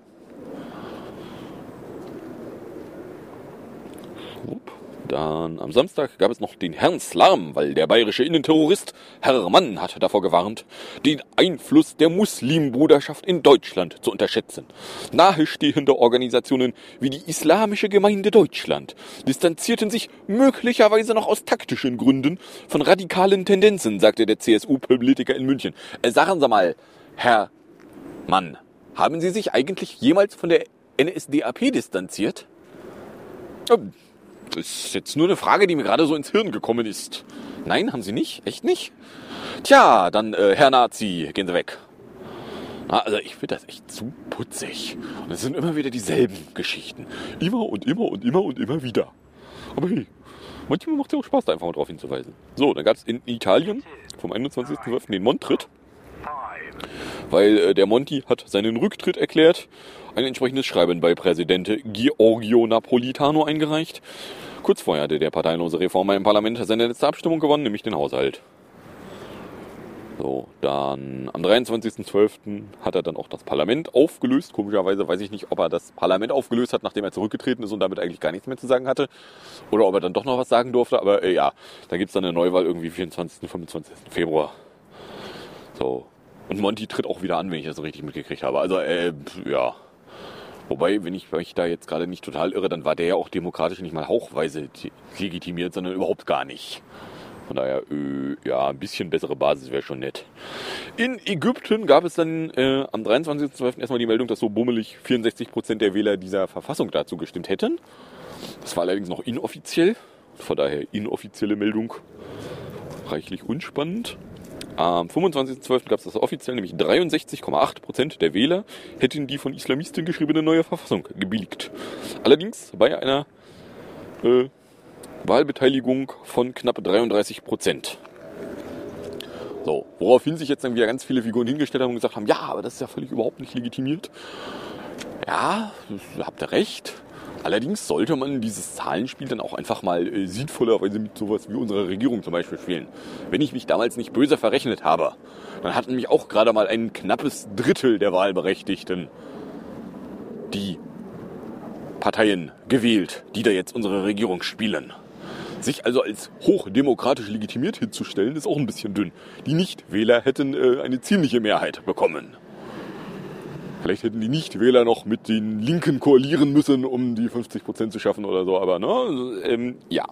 Dann am Samstag gab es noch den Herrn Slarm, weil der bayerische Innenterrorist Herr Mann hat davor gewarnt, den Einfluss der Muslimbruderschaft in Deutschland zu unterschätzen. Nahestehende Organisationen wie die Islamische Gemeinde Deutschland distanzierten sich möglicherweise noch aus taktischen Gründen von radikalen Tendenzen, sagte der CSU-Politiker in München. Sagen Sie mal, Herr Mann, haben Sie sich eigentlich jemals von der NSDAP distanziert? Das ist jetzt nur eine Frage, die mir gerade so ins Hirn gekommen ist. Nein, haben Sie nicht? Echt nicht? Tja, dann, Herr Nazi, gehen Sie weg. Na, also ich finde das echt zu putzig. Und es sind immer wieder dieselben Geschichten. Immer und immer und immer und immer wieder. Aber hey, manchmal macht es ja auch Spaß, da einfach mal drauf hinzuweisen. So, dann gab es in Italien vom 21.12. den Montritt. Weil der Monti hat seinen Rücktritt erklärt, ein entsprechendes Schreiben bei Präsident Giorgio Napolitano eingereicht. Kurz vorher hatte der parteilose Reformer im Parlament seine letzte Abstimmung gewonnen, nämlich den Haushalt. So, dann am 23.12. hat er dann auch das Parlament aufgelöst. Komischerweise weiß ich nicht, ob er das Parlament aufgelöst hat, nachdem er zurückgetreten ist und damit eigentlich gar nichts mehr zu sagen hatte. Oder ob er dann doch noch was sagen durfte. Aber ja, da gibt es dann eine Neuwahl irgendwie 24., 25. Februar. So, und Monti tritt auch wieder an, wenn ich das so richtig mitgekriegt habe. Also, ja. Wobei, wenn ich mich da jetzt gerade nicht total irre, dann war der ja auch demokratisch nicht mal hauchweise legitimiert, sondern überhaupt gar nicht. Von daher, ja, ein bisschen bessere Basis wäre schon nett. In Ägypten gab es dann am 23.12. erstmal die Meldung, dass so bummelig 64% der Wähler dieser Verfassung dazu gestimmt hätten. Das war allerdings noch inoffiziell. Von daher inoffizielle Meldung. Reichlich unspannend. Am 25.12. gab es das offiziell, nämlich 63,8% der Wähler hätten die von Islamisten geschriebene neue Verfassung gebilligt. Allerdings bei einer Wahlbeteiligung von knapp 33%. So, woraufhin sich jetzt dann wieder ganz viele Figuren hingestellt haben und gesagt haben, ja, aber das ist ja völlig überhaupt nicht legitimiert. Ja, habt ihr recht. Allerdings sollte man dieses Zahlenspiel dann auch einfach mal sinnvollerweise mit sowas wie unserer Regierung zum Beispiel spielen. Wenn ich mich damals nicht böse verrechnet habe, dann hatten mich auch gerade mal ein knappes Drittel der Wahlberechtigten die Parteien gewählt, die da jetzt unsere Regierung spielen. Sich also als hochdemokratisch legitimiert hinzustellen, ist auch ein bisschen dünn. Die Nichtwähler hätten eine ziemliche Mehrheit bekommen. Vielleicht hätten die Nichtwähler noch mit den Linken koalieren müssen, um die 50% zu schaffen oder so, aber ne, ja.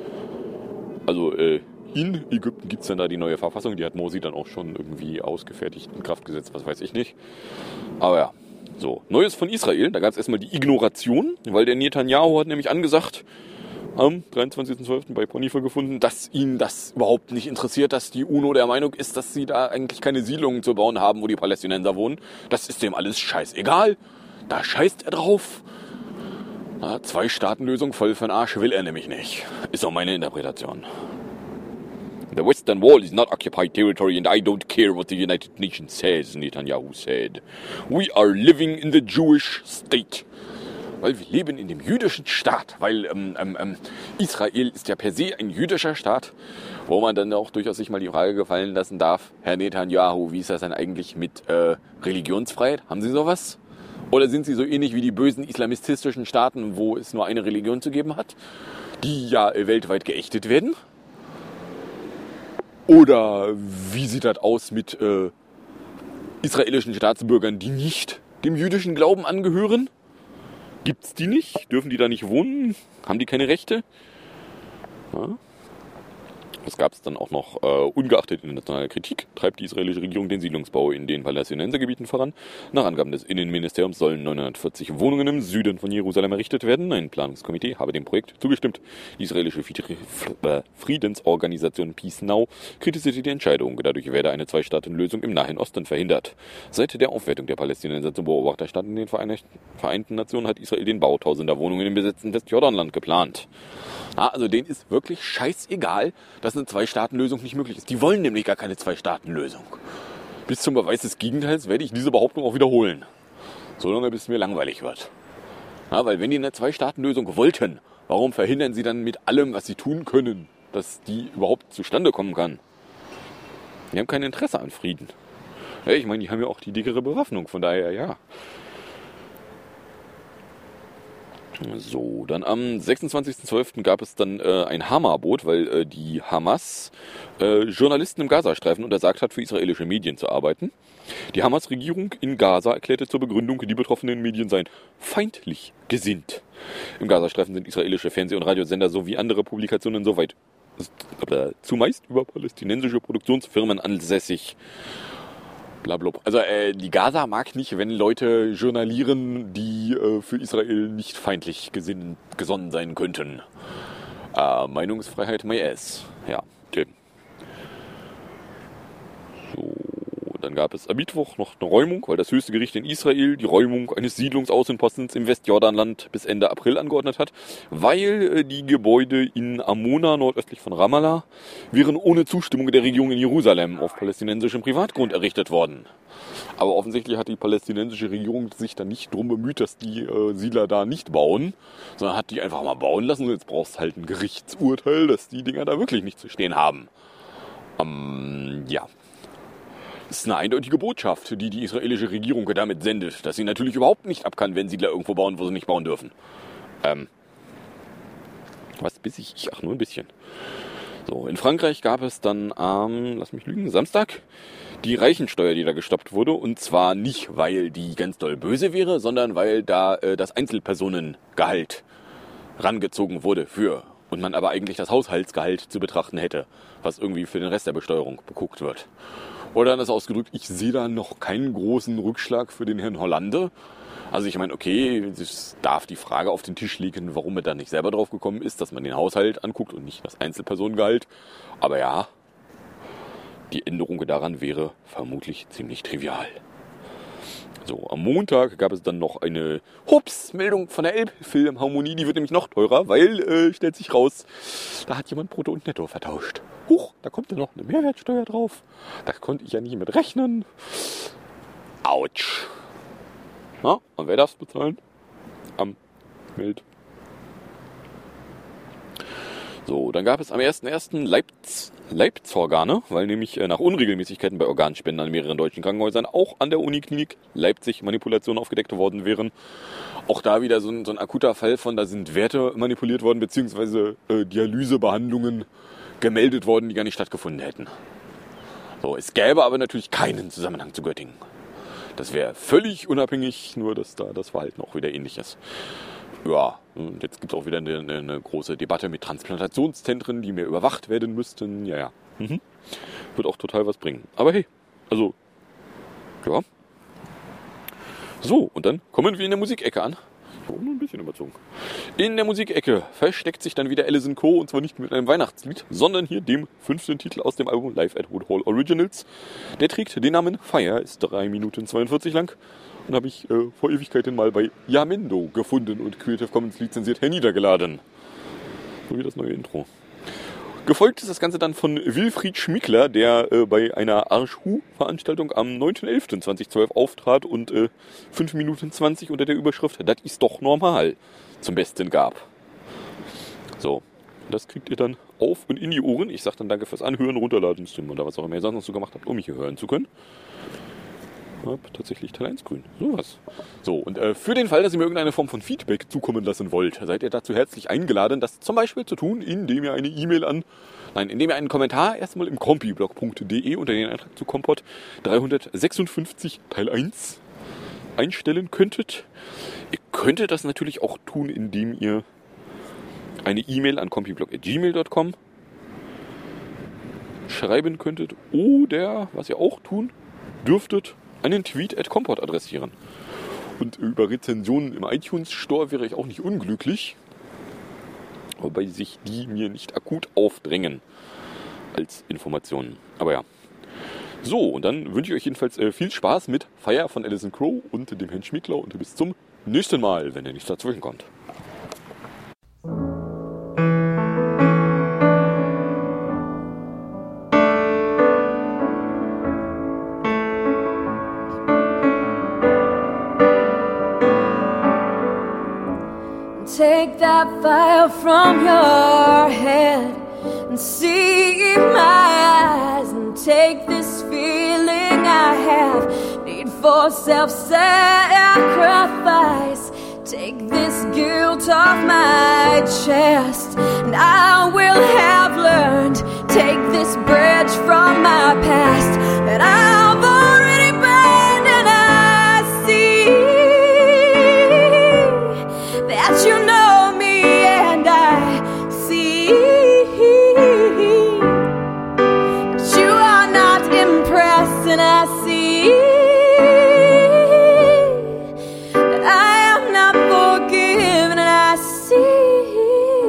Also in Ägypten gibt es dann da die neue Verfassung, die hat Morsi dann auch schon irgendwie ausgefertigt, in Kraft gesetzt, was weiß ich nicht. Aber ja, so. Neues von Israel, da gab es erstmal die Ignoration, weil der Netanyahu hat nämlich angesagt, am 23.12. bei Ponifa gefunden, dass ihn das überhaupt nicht interessiert, dass die UNO der Meinung ist, dass sie da eigentlich keine Siedlungen zu bauen haben, wo die Palästinenser wohnen. Das ist dem alles scheißegal. Da scheißt er drauf. Na, Zwei-Staaten-Lösung voll für den Arsch will er nämlich nicht. Ist auch meine Interpretation. The Western Wall is not occupied territory and I don't care what the United Nations says, Netanyahu said. We are living in the Jewish state. Weil wir leben in dem jüdischen Staat, weil Israel ist ja per se ein jüdischer Staat, wo man dann auch durchaus sich mal die Frage gefallen lassen darf, Herr Netanyahu, wie ist das denn eigentlich mit Religionsfreiheit? Haben Sie sowas? Oder sind Sie so ähnlich wie die bösen islamistischen Staaten, wo es nur eine Religion zu geben hat, die ja weltweit geächtet werden? Oder wie sieht das aus mit israelischen Staatsbürgern, die nicht dem jüdischen Glauben angehören? Gibt's die nicht? Dürfen die da nicht wohnen? Haben die keine Rechte? Ja. Das gab es dann auch noch, ungeachtet internationaler Kritik, treibt die israelische Regierung den Siedlungsbau in den Palästinensergebieten voran. Nach Angaben des Innenministeriums sollen 940 Wohnungen im Süden von Jerusalem errichtet werden. Ein Planungskomitee habe dem Projekt zugestimmt. Die israelische Friedensorganisation Peace Now kritisierte die Entscheidung. Dadurch werde eine Zwei-Staaten-Lösung im Nahen Osten verhindert. Seit der Aufwertung der Palästinenser zum Beobachterstaat in den Vereinten Nationen hat Israel den Bau tausender Wohnungen im besetzten Westjordanland geplant. Also denen ist wirklich scheißegal, dass eine Zwei-Staaten-Lösung nicht möglich ist. Die wollen nämlich gar keine Zwei-Staaten-Lösung. Bis zum Beweis des Gegenteils werde ich diese Behauptung auch wiederholen. Solange bis es mir langweilig wird. Weil wenn die eine Zwei-Staaten-Lösung wollten, warum verhindern sie dann mit allem, was sie tun können, dass die überhaupt zustande kommen kann? Die haben kein Interesse an Frieden. Ja, ich meine, die haben ja auch die dickere Bewaffnung, von daher ja. So, dann am 26.12. gab es dann ein Hama-Boot, weil die Hamas Journalisten im Gazastreifen untersagt hat, für israelische Medien zu arbeiten. Die Hamas-Regierung in Gaza erklärte zur Begründung, die betroffenen Medien seien feindlich gesinnt. Im Gazastreifen sind israelische Fernseh- und Radiosender sowie andere Publikationen soweit zumeist über palästinensische Produktionsfirmen ansässig. Blablabla. Also die Gaza mag nicht, wenn Leute journalieren, die für Israel nicht feindlich gesonnen sein könnten. Meinungsfreiheit my ass. Ja. Okay. So, dann gab es am Mittwoch noch eine Räumung, weil das höchste Gericht in Israel die Räumung eines Siedlungsaußenpostens im Westjordanland bis Ende April angeordnet hat, weil die Gebäude in Amona, nordöstlich von Ramallah, wären ohne Zustimmung der Regierung in Jerusalem auf palästinensischem Privatgrund errichtet worden. Aber offensichtlich hat die palästinensische Regierung sich dann nicht drum bemüht, dass die Siedler da nicht bauen, sondern hat die einfach mal bauen lassen. Und jetzt brauchst du halt ein Gerichtsurteil, dass die Dinger da wirklich nicht zu stehen haben. Ja. Das ist eine eindeutige Botschaft, die die israelische Regierung damit sendet, dass sie natürlich überhaupt nicht ab kann, wenn Siedler irgendwo bauen, wo sie nicht bauen dürfen. Was bissig? Ach, nur ein bisschen. So, in Frankreich gab es dann am, lass mich lügen, Samstag die Reichensteuer, die da gestoppt wurde. Und zwar nicht, weil die ganz doll böse wäre, sondern weil da das Einzelpersonengehalt rangezogen wurde und man aber eigentlich das Haushaltsgehalt zu betrachten hätte, was irgendwie für den Rest der Besteuerung beguckt wird. Oder anders ausgedrückt, ich sehe da noch keinen großen Rückschlag für den Herrn Hollande. Also ich meine, okay, es darf die Frage auf den Tisch liegen, warum er da nicht selber drauf gekommen ist, dass man den Haushalt anguckt und nicht das Einzelpersonengehalt. Aber ja, die Änderung daran wäre vermutlich ziemlich trivial. So, am Montag gab es dann noch eine Meldung von der Elbphilharmonie, die wird nämlich noch teurer, weil, stellt sich raus, da hat jemand Brutto und Netto vertauscht. Huch, da kommt ja noch eine Mehrwertsteuer drauf. Da konnte ich ja nicht mit rechnen. Autsch. Na, und wer darf es bezahlen? Am Geld. So, dann gab es am 1.1. Leibzorgane, weil nämlich nach Unregelmäßigkeiten bei Organspenden an mehreren deutschen Krankenhäusern auch an der Uniklinik Leipzig Manipulationen aufgedeckt worden wären. Auch da wieder so ein akuter Fall von, da sind Werte manipuliert worden, beziehungsweise Dialysebehandlungen gemeldet worden, die gar nicht stattgefunden hätten. So, es gäbe aber natürlich keinen Zusammenhang zu Göttingen. Das wäre völlig unabhängig, nur dass da das Verhalten auch wieder ähnlich ist. Ja, und jetzt gibt es auch wieder eine große Debatte mit Transplantationszentren, die mehr überwacht werden müssten. Ja. Wird auch total was bringen. Aber hey, also, ja. So, und dann kommen wir in der Musikecke an. Ich habe nur ein bisschen überzogen. In der Musikecke versteckt sich dann wieder Alison Co. Und zwar nicht mit einem Weihnachtslied, sondern hier dem 5. Titel aus dem Album Live at Woodhall Originals. Der trägt den Namen Fire, ist 3 Minuten 42 lang. Und habe ich vor Ewigkeiten mal bei Yamendo gefunden und Creative Commons lizenziert herniedergeladen. So wie das neue Intro. Gefolgt ist das Ganze dann von Wilfried Schmickler, der bei einer Arsch-Hu-Veranstaltung am 9.11.2012 auftrat und 5 Minuten 20 unter der Überschrift "Das ist doch normal" zum Besten gab. So, das kriegt ihr dann auf und in die Ohren. Ich sage dann danke fürs Anhören, Runterladen, Streamen oder was auch immer ihr sonst noch so gemacht habt, um mich hier hören zu können. Ich habe tatsächlich Teil 1 grün. Sowas. So, und für den Fall, dass ihr mir irgendeine Form von Feedback zukommen lassen wollt, seid ihr dazu herzlich eingeladen, das zum Beispiel zu tun, indem ihr indem ihr einen Kommentar erstmal im compiblog.de unter den Eintrag zu Kompott 356 Teil 1 einstellen könntet. Ihr könntet das natürlich auch tun, indem ihr eine E-Mail an compiblog@gmail.com schreiben könntet oder, was ihr auch tun dürftet, einen Tweet @compott adressieren. Und über Rezensionen im iTunes Store wäre ich auch nicht unglücklich, wobei sich die mir nicht akut aufdrängen als Informationen. Aber ja. So, und dann wünsche ich euch jedenfalls viel Spaß mit Fire von Alison Crow und dem Herrn Schmickler und bis zum nächsten Mal, wenn er nicht dazwischen kommt. Take that fire from your head and see my eyes and take this feeling I have, need for self-sacrifice. Take this guilt off my chest and I will have learned. Take this bridge from my past that I've already burned, and I see that you know me, and I see that you are not impressed, and I see that I am not forgiven, and I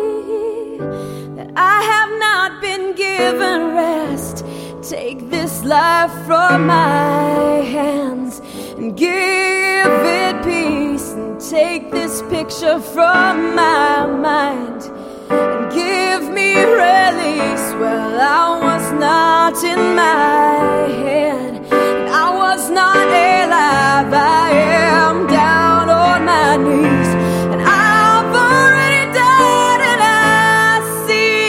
see that I have not been given rest. Take this life from my hands and give it peace, and take this picture from my mind and give me release. Well, I was not in my head, and I was not alive. I am down on my knees, and I've already died, and I see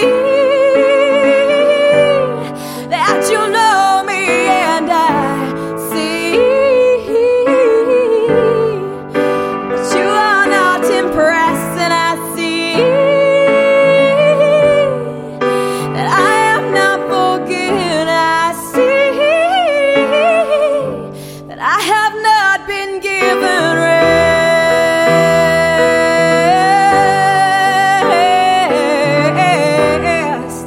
that you know me, and I see that you are not impressed, and I see that I am not forgiven. I see that I have not been given rest.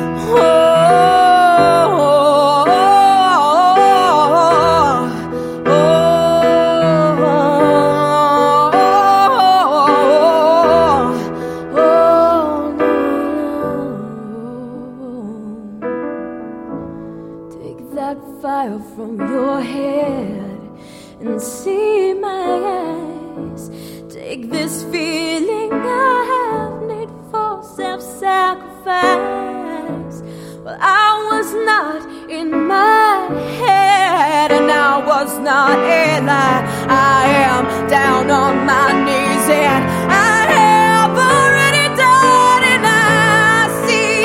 Take that fire from your head and see my eyes. Take this feeling I have need for self-sacrifice. Well, I was not in my head, and I was not alive. I am down on my knees, and I have already died, and I see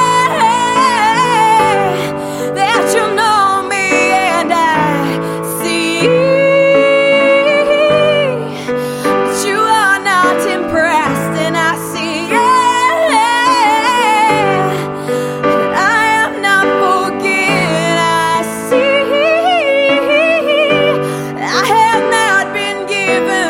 that you know me, and I see that you are not impressed, and I see that I am not forgiven. I see that I have not been given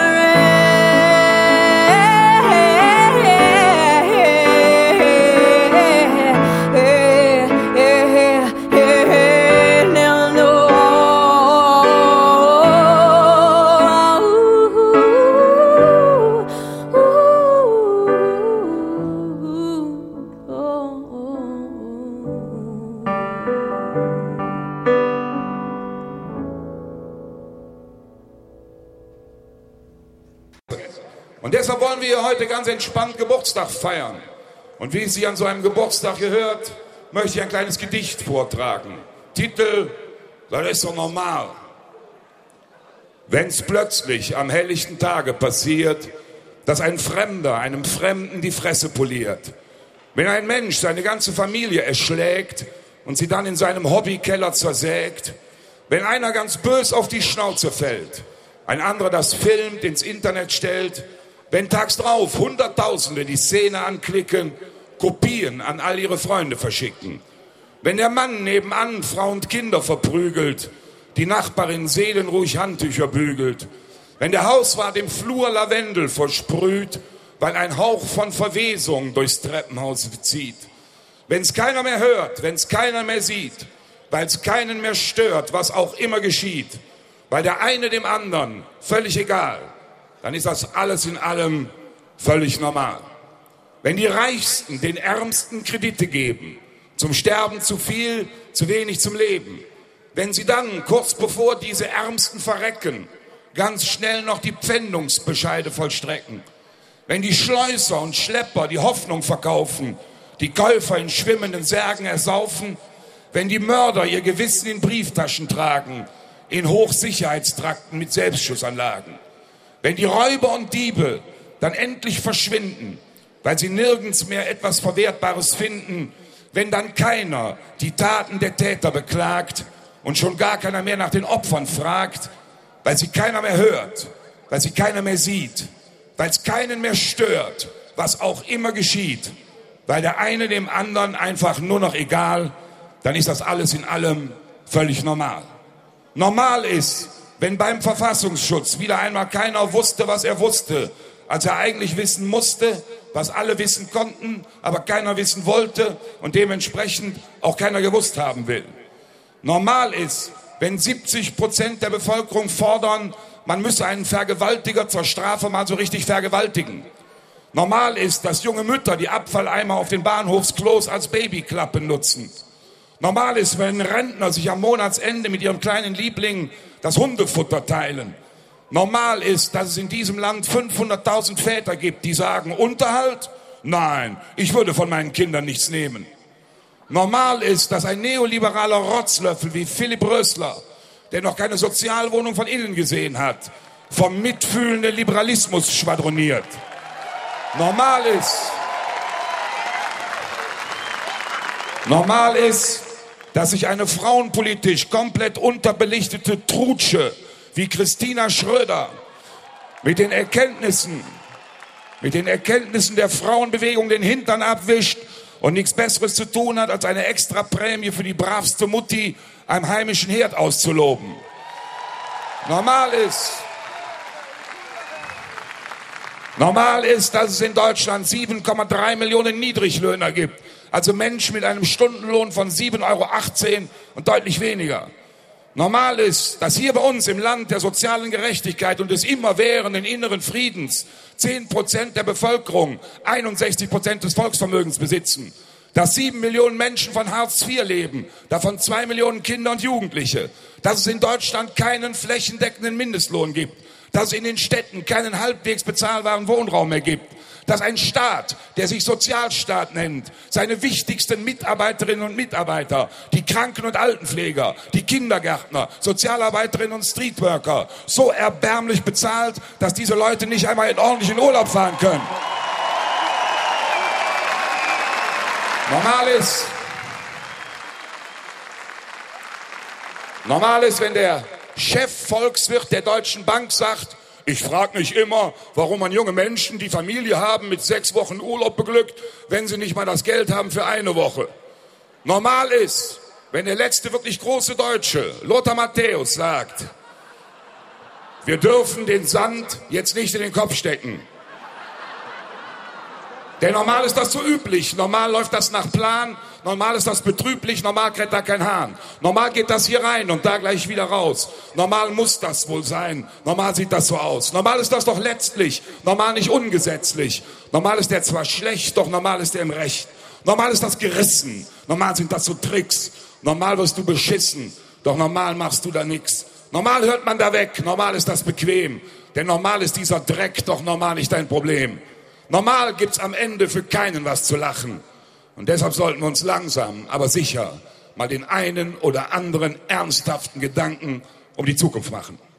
Und deshalb wollen wir heute ganz entspannt Geburtstag feiern. Und wie es sich an so einem Geburtstag gehört, möchte ich ein kleines Gedicht vortragen. Titel: Das ist so normal. Wenn's plötzlich am helllichten Tage passiert, dass ein Fremder einem Fremden die Fresse poliert. Wenn ein Mensch seine ganze Familie erschlägt und sie dann in seinem Hobbykeller zersägt. Wenn einer ganz bös auf die Schnauze fällt, ein anderer das filmt, ins Internet stellt. Wenn tags drauf Hunderttausende die Szene anklicken, Kopien an all ihre Freunde verschicken. Wenn der Mann nebenan Frau und Kinder verprügelt, die Nachbarin seelenruhig Handtücher bügelt. Wenn der Hauswart im Flur Lavendel versprüht, weil ein Hauch von Verwesung durchs Treppenhaus zieht. Wenn's keiner mehr hört, wenn's keiner mehr sieht, weil's keinen mehr stört, was auch immer geschieht, weil der eine dem anderen völlig egal, dann ist das alles in allem völlig normal. Wenn die Reichsten den Ärmsten Kredite geben, zum Sterben zu viel, zu wenig zum Leben, wenn sie dann, kurz bevor diese Ärmsten verrecken, ganz schnell noch die Pfändungsbescheide vollstrecken, wenn die Schleuser und Schlepper die Hoffnung verkaufen, die Käufer in schwimmenden Särgen ersaufen, wenn die Mörder ihr Gewissen in Brieftaschen tragen, in Hochsicherheitstrakten mit Selbstschussanlagen, wenn die Räuber und Diebe dann endlich verschwinden, weil sie nirgends mehr etwas Verwertbares finden, wenn dann keiner die Taten der Täter beklagt und schon gar keiner mehr nach den Opfern fragt, weil sie keiner mehr hört, weil sie keiner mehr sieht, weil es keinen mehr stört, was auch immer geschieht, weil der eine dem anderen einfach nur noch egal, dann ist das alles in allem völlig normal. Normal ist, wenn beim Verfassungsschutz wieder einmal keiner wusste, was er wusste, als er eigentlich wissen musste, was alle wissen konnten, aber keiner wissen wollte und dementsprechend auch keiner gewusst haben will. Normal ist, wenn 70% der Bevölkerung fordern, man müsse einen Vergewaltiger zur Strafe mal so richtig vergewaltigen. Normal ist, dass junge Mütter die Abfalleimer auf den Bahnhofsklos als Babyklappe nutzen. Normal ist, wenn Rentner sich am Monatsende mit ihrem kleinen Liebling das Hundefutter teilen. Normal ist, dass es in diesem Land 500.000 Väter gibt, die sagen, Unterhalt? Nein, ich würde von meinen Kindern nichts nehmen. Normal ist, dass ein neoliberaler Rotzlöffel wie Philipp Rösler, der noch keine Sozialwohnung von innen gesehen hat, vom mitfühlenden Liberalismus schwadroniert. Normal ist, dass sich eine frauenpolitisch komplett unterbelichtete Trutsche wie Christina Schröder mit den Erkenntnissen der Frauenbewegung den Hintern abwischt und nichts Besseres zu tun hat, als eine Extraprämie für die bravste Mutti am heimischen Herd auszuloben. Normal ist, dass es in Deutschland 7,3 Millionen Niedriglöhner gibt. Also Menschen mit einem Stundenlohn von 7,18 € und deutlich weniger. Normal ist, dass hier bei uns im Land der sozialen Gerechtigkeit und des immerwährenden inneren Friedens 10% der Bevölkerung 61% des Volksvermögens besitzen. Dass 7 Millionen Menschen von Hartz IV leben, davon 2 Millionen Kinder und Jugendliche. Dass es in Deutschland keinen flächendeckenden Mindestlohn gibt. Dass es in den Städten keinen halbwegs bezahlbaren Wohnraum mehr gibt. Dass ein Staat, der sich Sozialstaat nennt, seine wichtigsten Mitarbeiterinnen und Mitarbeiter, die Kranken- und Altenpfleger, die Kindergärtner, Sozialarbeiterinnen und Streetworker, so erbärmlich bezahlt, dass diese Leute nicht einmal in ordentlichen Urlaub fahren können. Normal ist, wenn der Chefvolkswirt der Deutschen Bank sagt, ich frage mich immer, warum man junge Menschen, die Familie haben, mit 6 Wochen Urlaub beglückt, wenn sie nicht mal das Geld haben für eine Woche. Normal ist, wenn der letzte wirklich große Deutsche, Lothar Matthäus, sagt, wir dürfen den Sand jetzt nicht in den Kopf stecken. Denn normal ist das so üblich, normal läuft das nach Plan, normal ist das betrüblich, normal kräht da kein Hahn. Normal geht das hier rein und da gleich wieder raus. Normal muss das wohl sein, normal sieht das so aus. Normal ist das doch letztlich, normal nicht ungesetzlich. Normal ist der zwar schlecht, doch normal ist er im Recht. Normal ist das gerissen, normal sind das so Tricks. Normal wirst du beschissen, doch normal machst du da nix. Normal hört man da weg, normal ist das bequem. Denn normal ist dieser Dreck doch normal nicht dein Problem. Normal gibt's am Ende für keinen was zu lachen. Und deshalb sollten wir uns langsam, aber sicher mal den einen oder anderen ernsthaften Gedanken um die Zukunft machen.